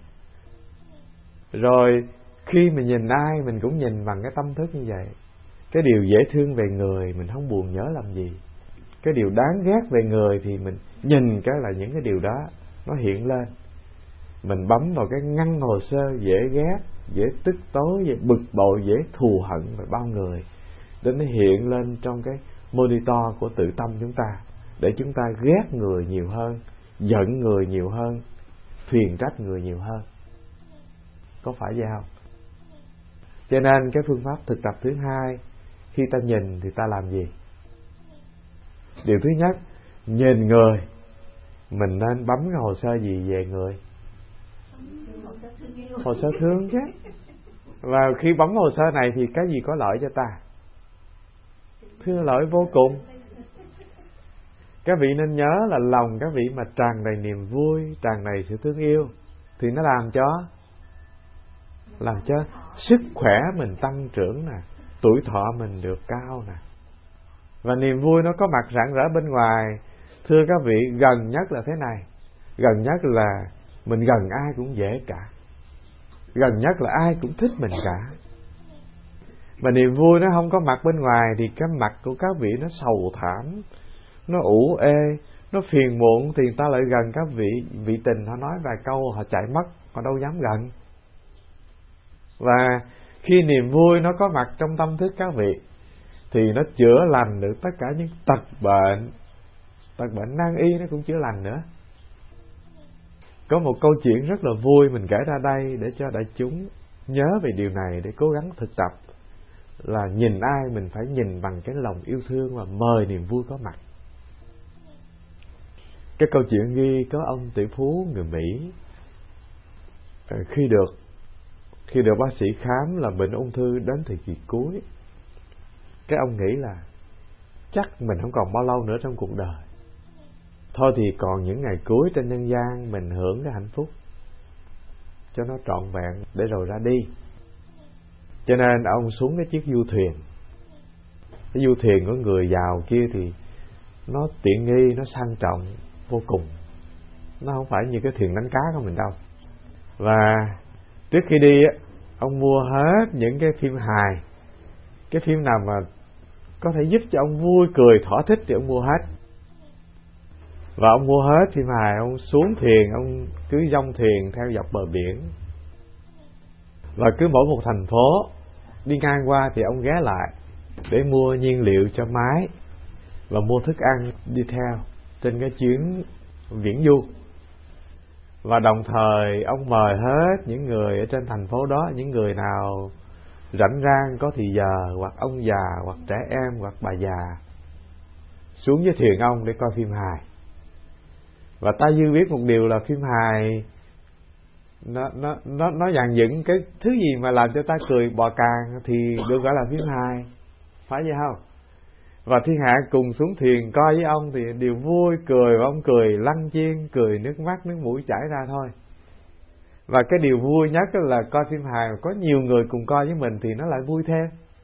Rồi khi mình nhìn ai mình cũng nhìn bằng cái tâm thức như vậy. Cái điều dễ thương về người mình không buồn nhớ làm gì. Cái điều đáng ghét về người thì mình nhìn cái là những cái điều đó nó hiện lên. Mình bấm vào cái ngăn hồ sơ dễ ghét, dễ tức tối, dễ bực bội, dễ thù hận về bao người, để nó hiện lên trong cái monitor của tự tâm chúng ta, để chúng ta ghét người nhiều hơn, giận người nhiều hơn, phiền trách người nhiều hơn. Có phải vậy không? Cho nên cái phương pháp thực tập thứ hai, khi ta nhìn thì ta làm gì? Điều thứ nhất, nhìn người, mình nên bấm cái hồ sơ gì về người? Hồ sơ thương chứ. Và khi bấm hồ sơ này thì cái gì có lợi cho ta? Thưa lợi vô cùng. Các vị nên nhớ là lòng các vị mà tràn đầy niềm vui, tràn đầy sự thương yêu thì nó làm cho làm cho sức khỏe mình tăng trưởng nè, tuổi thọ mình được cao nè. Và niềm vui nó có mặt rạng rỡ bên ngoài. Thưa các vị, gần nhất là thế này. Gần nhất là mình gần ai cũng dễ cả. Gần nhất là ai cũng thích mình cả. Mà niềm vui nó không có mặt bên ngoài thì cái mặt của các vị nó sầu thảm, nó ủ ê, nó phiền muộn, thì người ta lại gần các vị vị tình, họ nói vài câu họ chạy mất, họ đâu dám gần. Và khi niềm vui nó có mặt trong tâm thức các vị thì nó chữa lành được tất cả những tật bệnh. Tật bệnh nan y nó cũng chữa lành nữa. Có một câu chuyện rất là vui mình kể ra đây để cho đại chúng nhớ về điều này, để cố gắng thực tập là nhìn ai mình phải nhìn bằng cái lòng yêu thương và mời niềm vui có mặt. Cái câu chuyện ghi có ông tỷ phú người Mỹ, khi được khi được bác sĩ khám là bệnh ung thư đến thời kỳ cuối, cái ông nghĩ là chắc mình không còn bao lâu nữa trong cuộc đời, thôi thì còn những ngày cuối trên nhân gian mình hưởng cái hạnh phúc cho nó trọn vẹn để rồi ra đi. Cho nên ông xuống cái chiếc du thuyền. Cái du thuyền của người giàu kia thì nó tiện nghi, nó sang trọng vô cùng. Nó không phải như cái thuyền đánh cá của mình đâu. Và trước khi đi á, ông mua hết những cái phim hài. Cái phim nào mà có thể giúp cho ông vui cười thỏa thích thì ông mua hết. Và ông mua hết phim hài, ông xuống thuyền, ông cứ dông thuyền theo dọc bờ biển. Và cứ mỗi một thành phố đi ngang qua thì ông ghé lại để mua nhiên liệu cho máy và mua thức ăn đi theo trên cái chuyến viễn du. Và đồng thời ông mời hết những người ở trên thành phố đó, những người nào rảnh rang có thì giờ, hoặc ông già, hoặc trẻ em, hoặc bà già, xuống với thuyền ông để coi phim hài. Và ta dư biết một điều là phim hài nó nó nó nó dàn dựng cái thứ gì mà làm cho ta cười bò càng thì được gọi là phim hài, phải vậy không? Và thiên hạ cùng xuống thuyền coi với ông thì đều vui cười, và ông cười lăn chiên, cười nước mắt nước mũi chảy ra thôi. Và cái điều vui nhất là coi phim hài mà có nhiều người cùng coi với mình thì nó lại vui thêm.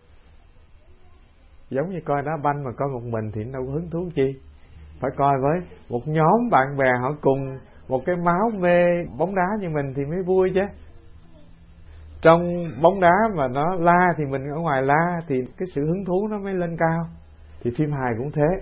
Giống như coi đá banh mà coi một mình thì nó đâu có hứng thú chi. Phải coi với một nhóm bạn bè họ cùng một cái máu mê bóng đá như mình thì mới vui chứ. Trong bóng đá mà nó la thì mình ở ngoài la thì cái sự hứng thú nó mới lên cao. Thì phim hài cũng thế.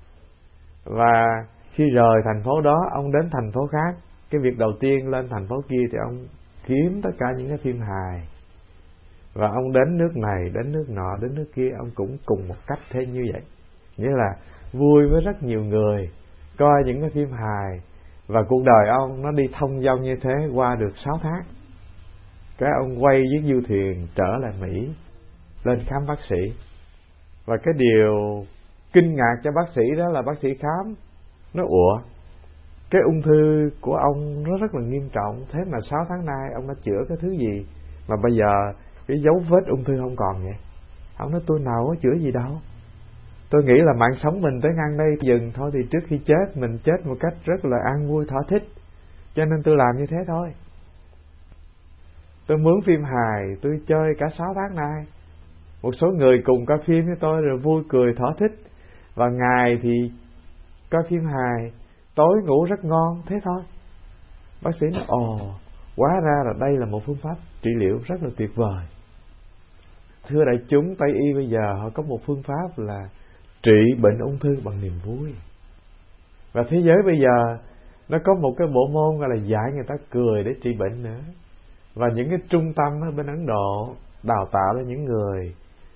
Và khi rời thành phố đó, ông đến thành phố khác, cái việc đầu tiên lên thành phố kia thì ông kiếm tất cả những cái phim hài. Và ông đến nước này, đến nước nọ, đến nước kia, ông cũng cùng một cách thế như vậy. Nghĩa là vui với rất nhiều người, coi những cái phim hài. Và cuộc đời ông nó đi thông dong như thế qua được sáu tháng. Cái ông quay với du thuyền trở lại Mỹ, lên khám bác sĩ. Và cái điều kinh ngạc cho bác sĩ đó là bác sĩ khám, nó ủa, cái ung thư của ông nó rất là nghiêm trọng, thế mà sáu tháng nay ông đã chữa cái thứ gì mà bây giờ cái dấu vết ung thư không còn vậy? Ông nói tôi nào có chữa gì đâu. Tôi nghĩ là mạng sống mình tới ngang đây dừng thôi, thì trước khi chết mình chết một cách rất là an vui thỏa thích, cho nên tôi làm như thế thôi. Tôi mướn phim hài, tôi chơi cả sáu tháng nay. Một số người cùng coi phim với tôi rồi vui cười thỏa thích. Và ngày thì coi phim hài, tối ngủ rất ngon, thế thôi. Bác sĩ nói, ồ, hóa ra là đây là một phương pháp trị liệu rất là tuyệt vời. Thưa đại chúng, Tây y bây giờ họ có một phương pháp là trị bệnh ung thư bằng niềm vui. Và thế giới bây giờ nó có một cái bộ môn gọi là dạy người ta cười để trị bệnh nữa. Và những cái trung tâm ở bên Ấn Độ đào tạo ra những người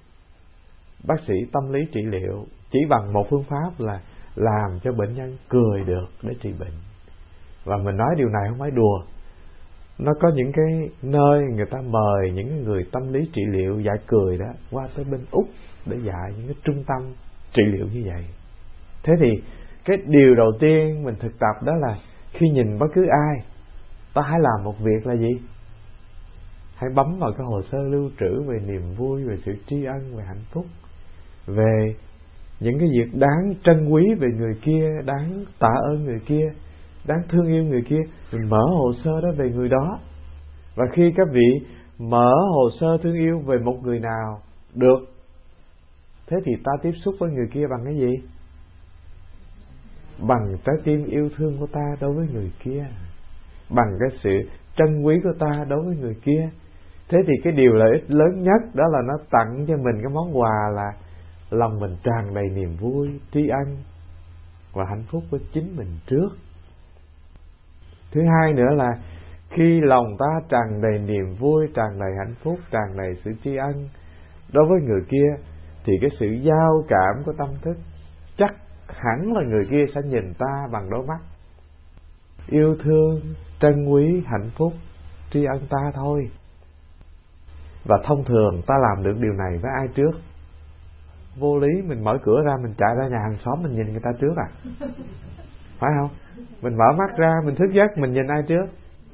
bác sĩ tâm lý trị liệu chỉ bằng một phương pháp là làm cho bệnh nhân cười được để trị bệnh. Và mình nói điều này không phải đùa. Nó có những cái nơi người ta mời những người tâm lý trị liệu dạy cười đó qua tới bên Úc để dạy những cái trung tâm trị liệu như vậy. Thế thì cái điều đầu tiên mình thực tập đó là khi nhìn bất cứ ai, ta hãy làm một việc là gì? Hãy bấm vào cái hồ sơ lưu trữ về niềm vui, về sự tri ân, về hạnh phúc, về những cái việc đáng trân quý về người kia, đáng tạ ơn người kia, đáng thương yêu người kia. Mình mở hồ sơ đó về người đó. Và khi các vị mở hồ sơ thương yêu về một người nào được, thế thì ta tiếp xúc với người kia bằng cái gì? Bằng trái tim yêu thương của ta đối với người kia, bằng cái sự trân quý của ta đối với người kia. Thế thì cái điều lợi ích lớn nhất đó là nó tặng cho mình cái món quà là lòng mình tràn đầy niềm vui, tri ân và hạnh phúc với chính mình trước. Thứ hai nữa là khi lòng ta tràn đầy niềm vui, tràn đầy hạnh phúc, tràn đầy sự tri ân đối với người kia, thì cái sự giao cảm của tâm thức chắc hẳn là người kia sẽ nhìn ta bằng đôi mắt yêu thương, trân quý, hạnh phúc, tri ân ta thôi. Và thông thường ta làm được điều này với ai trước? Vô lý mình mở cửa ra, mình chạy ra nhà hàng xóm mình nhìn người ta trước à? Phải không? Mình mở mắt ra, mình thức giấc, mình nhìn ai trước?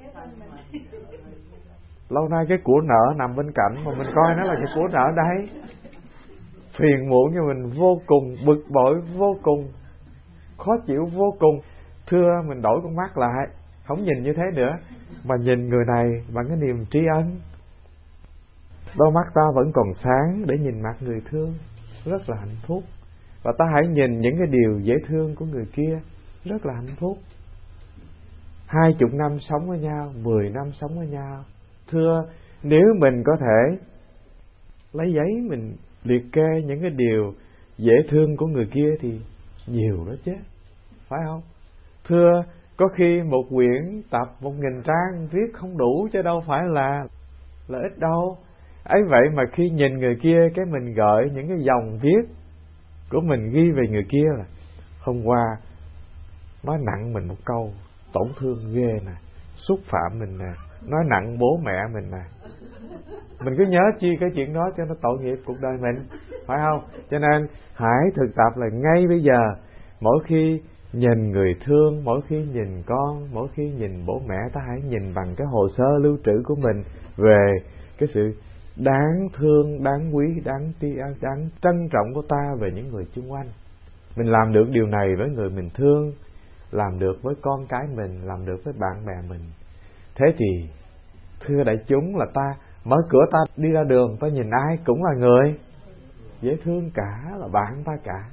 Lâu nay cái của nợ nằm bên cạnh mà mình coi nó là cái của nợ đấy. Phiền muộn cho mình vô cùng, bực bội vô cùng, khó chịu vô cùng. Thưa mình đổi con mắt lại, không nhìn như thế nữa, mà nhìn người này bằng cái niềm tri ân. Đôi mắt ta vẫn còn sáng để nhìn mặt người thương, rất là hạnh phúc. Và ta hãy nhìn những cái điều dễ thương của người kia, rất là hạnh phúc. Hai chục năm sống với nhau, mười năm sống với nhau. Thưa, nếu mình có thể lấy giấy mình liệt kê những cái điều dễ thương của người kia thì nhiều đó chứ, phải không? Thưa, có khi một quyển tập một nghìn trang viết không đủ chứ đâu phải là là ít đâu. Ấy vậy mà khi nhìn người kia, cái mình gợi những cái dòng viết của mình ghi về người kia là hôm qua nói nặng mình một câu, tổn thương ghê nè, xúc phạm mình nè, nói nặng bố mẹ mình nè. Mình cứ nhớ chi cái chuyện đó cho nó tội nghiệp cuộc đời mình, phải không? Cho nên hãy thực tập là ngay bây giờ, mỗi khi nhìn người thương, mỗi khi nhìn con, mỗi khi nhìn bố mẹ, ta hãy nhìn bằng cái hồ sơ lưu trữ của mình về cái sự đáng thương, đáng quý, đáng tri ân, đáng trân trọng của ta về những người xung quanh. Mình làm được điều này với người mình thương, làm được với con cái mình, làm được với bạn bè mình. Thế thì thưa đại chúng, là ta mở cửa, ta đi ra đường, ta nhìn ai cũng là người dễ thương cả, là bạn ta cả.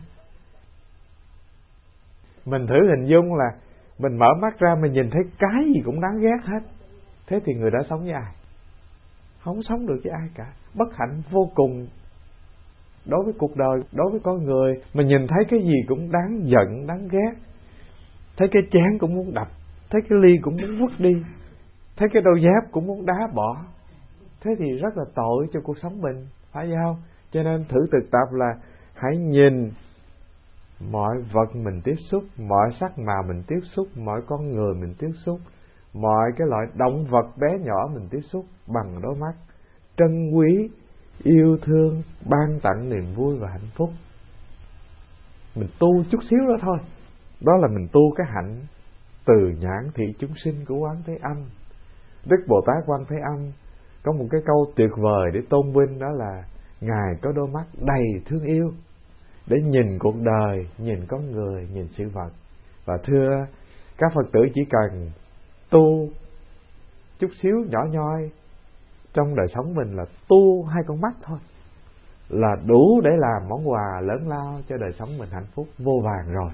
Mình thử hình dung là mình mở mắt ra, mình nhìn thấy cái gì cũng đáng ghét hết. Thế thì người đã sống với ai? Không sống được với ai cả. Bất hạnh vô cùng đối với cuộc đời, đối với con người. Mình nhìn thấy cái gì cũng đáng giận, đáng ghét. Thấy cái chén cũng muốn đập, thấy cái ly cũng muốn vứt đi, thấy cái đôi dép cũng muốn đá bỏ. Thế thì rất là tội cho cuộc sống mình, phải không? Cho nên thử thực tập là hãy nhìn mọi vật mình tiếp xúc, mọi sắc màu mình tiếp xúc, mọi con người mình tiếp xúc, mọi cái loại động vật bé nhỏ mình tiếp xúc bằng đôi mắt trân quý, yêu thương, ban tặng niềm vui và hạnh phúc. Mình tu chút xíu đó thôi, đó là mình tu cái hạnh từ nhãn thị chúng sinh của Quán Thế Âm. Đức Bồ Tát Quan Thế Âm có một cái câu tuyệt vời để tôn vinh, đó là Ngài có đôi mắt đầy thương yêu để nhìn cuộc đời, nhìn con người, nhìn sự vật. Và thưa các Phật tử, chỉ cần tu chút xíu nhỏ nhoi trong đời sống mình, là tu hai con mắt thôi, là đủ để làm món quà lớn lao cho đời sống mình hạnh phúc vô vàn rồi.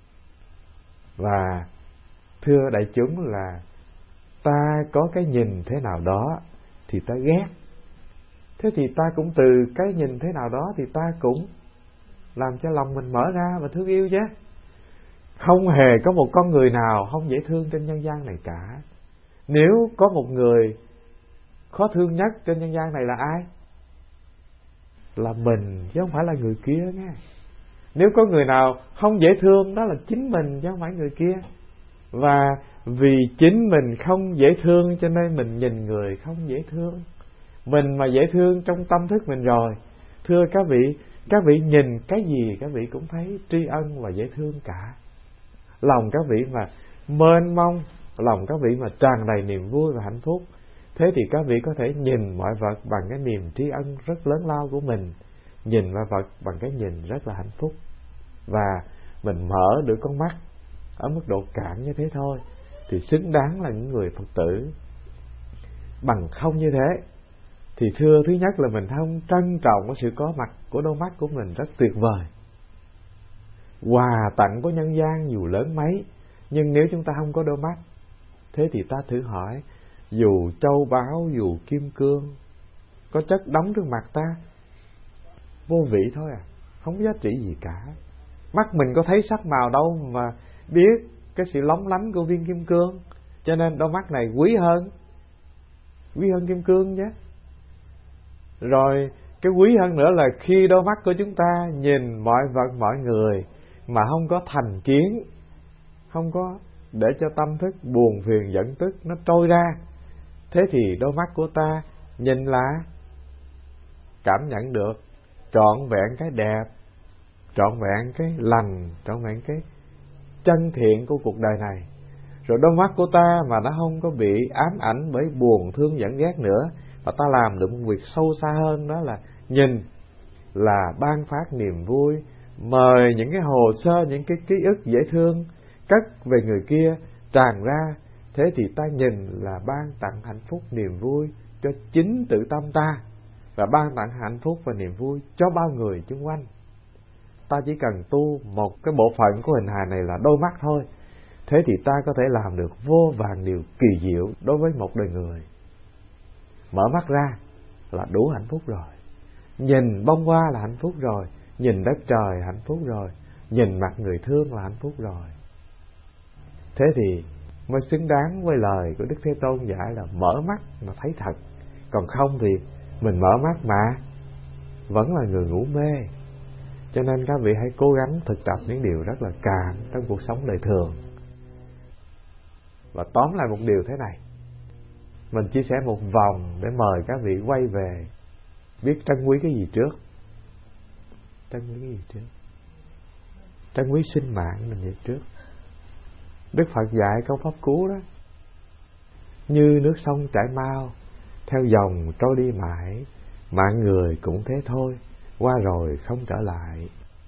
Và thưa đại chúng, là ta có cái nhìn thế nào đó thì ta ghét. Thế thì ta cũng từ cái nhìn thế nào đó thì ta cũng làm cho lòng mình mở ra và thương yêu chứ. Không hề có một con người nào không dễ thương trên nhân gian này cả. Nếu có một người khó thương nhất trên nhân gian này là ai? Là mình, chứ không phải là người kia nghe. Nếu có người nào không dễ thương, đó là chính mình chứ không phải người kia. Và vì chính mình không dễ thương cho nên mình nhìn người không dễ thương. Mình mà dễ thương trong tâm thức mình rồi, thưa các vị, các vị nhìn cái gì các vị cũng thấy tri ân và dễ thương cả. Lòng các vị mà mênh mông, lòng các vị mà tràn đầy niềm vui và hạnh phúc, Thế thì các vị có thể nhìn mọi vật bằng cái niềm tri ân rất lớn lao của mình, nhìn mọi vật bằng cái nhìn rất là hạnh phúc. Và mình mở được con mắt ở mức độ cạn như thế thôi thì xứng đáng là những người Phật tử. Bằng không như thế thì thưa, thứ nhất là mình không trân trọng cái sự có mặt của đôi mắt của mình rất tuyệt vời. Quà tặng của nhân gian dù lớn mấy, nhưng nếu chúng ta không có đôi mắt, thế thì ta thử hỏi, dù châu báu, dù kim cương có chất đóng trước mặt ta, vô vị thôi à, không có giá trị gì cả. Mắt mình có thấy sắc màu đâu mà biết cái sự lóng lánh của viên kim cương. Cho nên đôi mắt này quý hơn, quý hơn kim cương chứ. Rồi cái quý hơn nữa là khi đôi mắt của chúng ta nhìn mọi vật mọi người mà không có thành kiến, không có để cho tâm thức buồn phiền giận tức nó trôi ra, thế thì đôi mắt của ta nhìn là cảm nhận được trọn vẹn cái đẹp, trọn vẹn cái lành, trọn vẹn cái chân thiện của cuộc đời này. Rồi đôi mắt của ta mà nó không có bị ám ảnh bởi buồn thương giận ghét nữa, và ta làm được một việc sâu xa hơn, đó là nhìn là ban phát niềm vui, mời những cái hồ sơ, những cái ký ức dễ thương cất về người kia tràn ra. Thế thì ta nhìn là ban tặng hạnh phúc niềm vui cho chính tự tâm ta, và ban tặng hạnh phúc và niềm vui cho bao người xung quanh. Ta chỉ cần tu một cái bộ phận của hình hài này là đôi mắt thôi, thế thì ta có thể làm được vô vàn điều kỳ diệu đối với một đời người. Mở mắt ra là đủ hạnh phúc rồi, nhìn bông hoa là hạnh phúc rồi, nhìn đất trời hạnh phúc rồi, nhìn mặt người thương là hạnh phúc rồi. Thế thì mới xứng đáng với lời của Đức Thế Tôn dạy là mở mắt mà thấy thật. Còn không thì mình mở mắt mà vẫn là người ngủ mê. Cho nên các vị hãy cố gắng thực tập những điều rất là cạn trong cuộc sống đời thường. Và tóm lại một điều thế này, mình chia sẻ một vòng để mời các vị quay về biết trân quý cái gì trước. Trân quý cái gì trước? Trân quý sinh mạng mình vậy trước. Đức Phật dạy câu pháp cú đó: như nước sông chảy mau, theo dòng trôi đi mãi, mạng người cũng thế thôi, qua rồi không trở lại.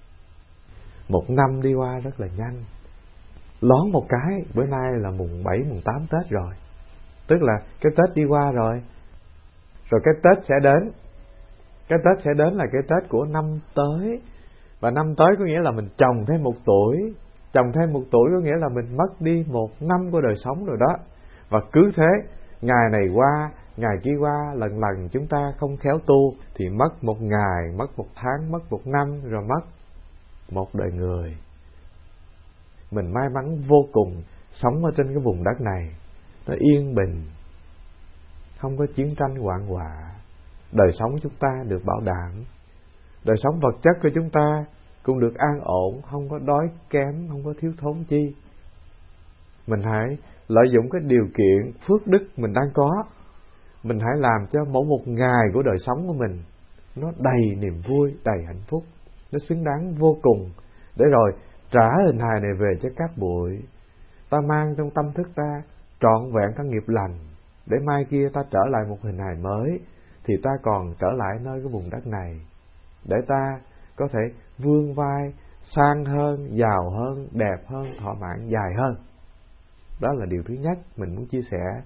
Một năm đi qua rất là nhanh. Lón một cái, bữa nay là mùng bảy, mùng tám Tết rồi. Tức là cái Tết đi qua rồi. Rồi cái Tết sẽ đến. Cái Tết sẽ đến là cái Tết của năm tới. Và năm tới có nghĩa là mình trồng thêm một tuổi. Trồng thêm một tuổi có nghĩa là mình mất đi một năm của đời sống rồi đó. Và cứ thế, ngày này qua, ngày kia qua, lần lần chúng ta không khéo tu thì mất một ngày, mất một tháng, mất một năm, rồi mất một đời người. Mình may mắn vô cùng sống ở trên cái vùng đất này, nó yên bình, không có chiến tranh hoạn họa. Đời sống chúng ta được bảo đảm, đời sống vật chất của chúng ta cũng được an ổn, không có đói kém, không có thiếu thốn chi. Mình hãy lợi dụng cái điều kiện phước đức mình đang có, mình hãy làm cho mỗi một ngày của đời sống của mình nó đầy niềm vui, đầy hạnh phúc, nó xứng đáng vô cùng, để rồi trả hình hài này về cho các bụi. Ta mang trong tâm thức ta trọn vẹn các nghiệp lành, để mai kia ta trở lại một hình hài mới, thì ta còn trở lại nơi cái vùng đất này, để ta có thể vươn vai, sang hơn, giàu hơn, đẹp hơn, thọ mạng dài hơn. Đó là điều thứ nhất mình muốn chia sẻ.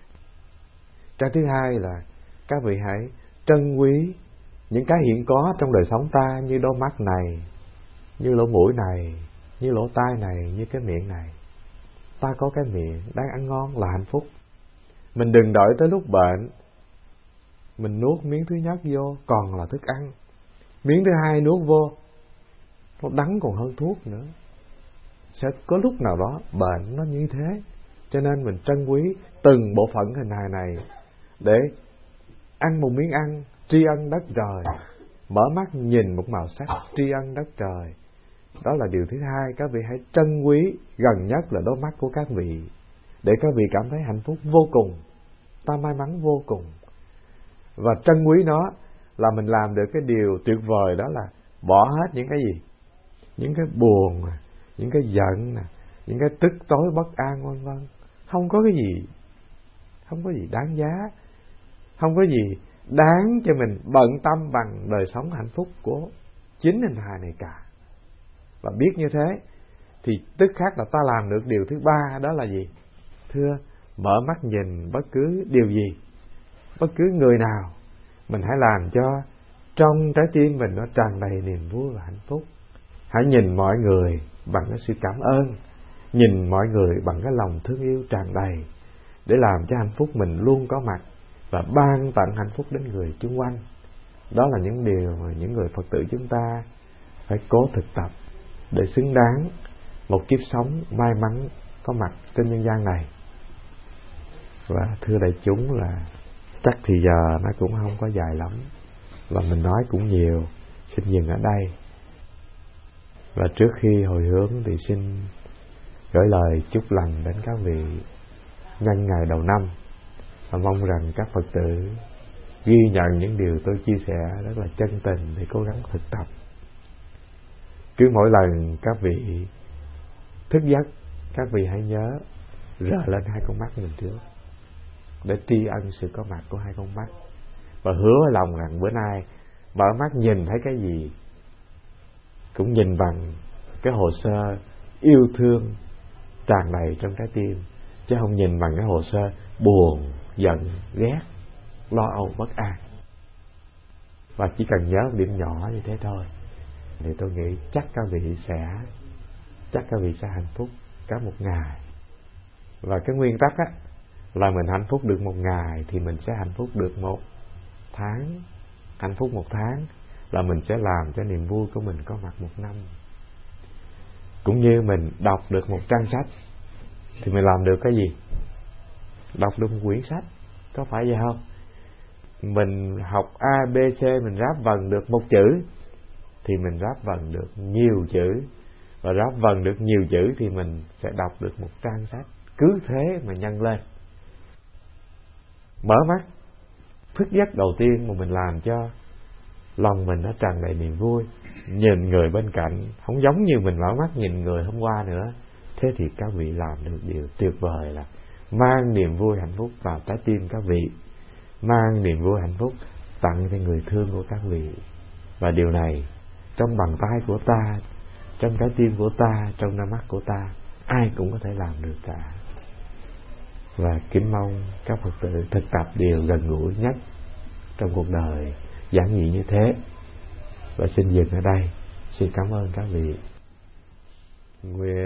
Cái thứ hai là các vị hãy trân quý những cái hiện có trong đời sống ta, như đôi mắt này, như lỗ mũi này, như lỗ tai này, như cái miệng này. Ta có cái miệng đang ăn ngon là hạnh phúc. Mình đừng đợi tới lúc bệnh mình nuốt miếng thứ nhất vô còn là thức ăn, miếng thứ hai nuốt vô nó đắng còn hơn thuốc nữa. Sẽ có lúc nào đó bệnh nó như thế. Cho nên mình trân quý từng bộ phận hình hài này, để ăn một miếng ăn tri ân đất trời, mở mắt nhìn một màu sắc tri ân đất trời. Đó là điều thứ hai. Các vị hãy trân quý gần nhất là đôi mắt của các vị, để các vị cảm thấy hạnh phúc vô cùng, ta may mắn vô cùng. Và trân quý nó là mình làm được cái điều tuyệt vời, đó là bỏ hết những cái gì, những cái buồn, những cái giận, những cái tức tối bất an vân vân. Không có cái gì, không có gì đáng giá. không có gì đáng cho mình bận tâm bằng đời sống hạnh phúc của chính hình hài này cả. Và biết như thế thì tức khắc là ta làm được điều thứ ba, đó là gì? Thưa, mở mắt nhìn bất cứ điều gì, bất cứ người nào, mình hãy làm cho trong trái tim mình nó tràn đầy niềm vui và hạnh phúc. Hãy nhìn mọi người bằng cái sự cảm ơn, nhìn mọi người bằng cái lòng thương yêu tràn đầy, để làm cho hạnh phúc mình luôn có mặt và ban tặng hạnh phúc đến người xung quanh. Đó là những điều mà những người Phật tử chúng ta phải cố thực tập để xứng đáng một kiếp sống may mắn có mặt trên nhân gian này. Và thưa đại chúng, là chắc thì giờ nó cũng không có dài lắm và mình nói cũng nhiều, xin dừng ở đây. Và trước khi hồi hướng thì xin gửi lời chúc lành đến các vị nhân ngày đầu năm, và mong rằng các Phật tử ghi nhận những điều tôi chia sẻ rất là chân tình để cố gắng thực tập. Cứ mỗi lần các vị thức giấc, các vị hãy nhớ rờ lên hai con mắt mình trước để tri ân sự có mặt của hai con mắt, và hứa với lòng rằng bữa nay mở mắt nhìn thấy cái gì cũng nhìn bằng cái hồ sơ yêu thương tràn đầy trong trái tim, chứ không nhìn bằng cái hồ sơ buồn, giận, ghét, lo âu, bất an. Và chỉ cần nhớ một điểm nhỏ như thế thôi thì tôi nghĩ chắc các vị sẽ chắc các vị sẽ hạnh phúc cả một ngày. Và cái nguyên tắc á là mình hạnh phúc được một ngày thì mình sẽ hạnh phúc được một tháng. Hạnh phúc một tháng là mình sẽ làm cho niềm vui của mình có mặt một năm. Cũng như mình đọc được một trang sách thì mình làm được cái gì? Đọc được một quyển sách, có phải vậy không? Mình học A, B, C, mình ráp vần được một chữ thì mình ráp vần được nhiều chữ, và ráp vần được nhiều chữ thì mình sẽ đọc được một trang sách. Cứ thế mà nhân lên. Mở mắt, thức giấc đầu tiên mà mình làm cho lòng mình nó tràn đầy niềm vui, nhìn người bên cạnh không giống như mình mở mắt nhìn người hôm qua nữa. Thế thì các vị làm được điều tuyệt vời là mang niềm vui hạnh phúc vào trái tim các vị, mang niềm vui hạnh phúc tặng cho người thương của các vị. Và điều này trong bàn tay của ta, trong trái tim của ta, trong đôi mắt của ta, ai cũng có thể làm được cả. Và kính mong các Phật tử thực tập điều gần gũi nhất trong cuộc đời giản dị như thế. Và xin dừng ở đây. Xin cảm ơn các vị. Nguyện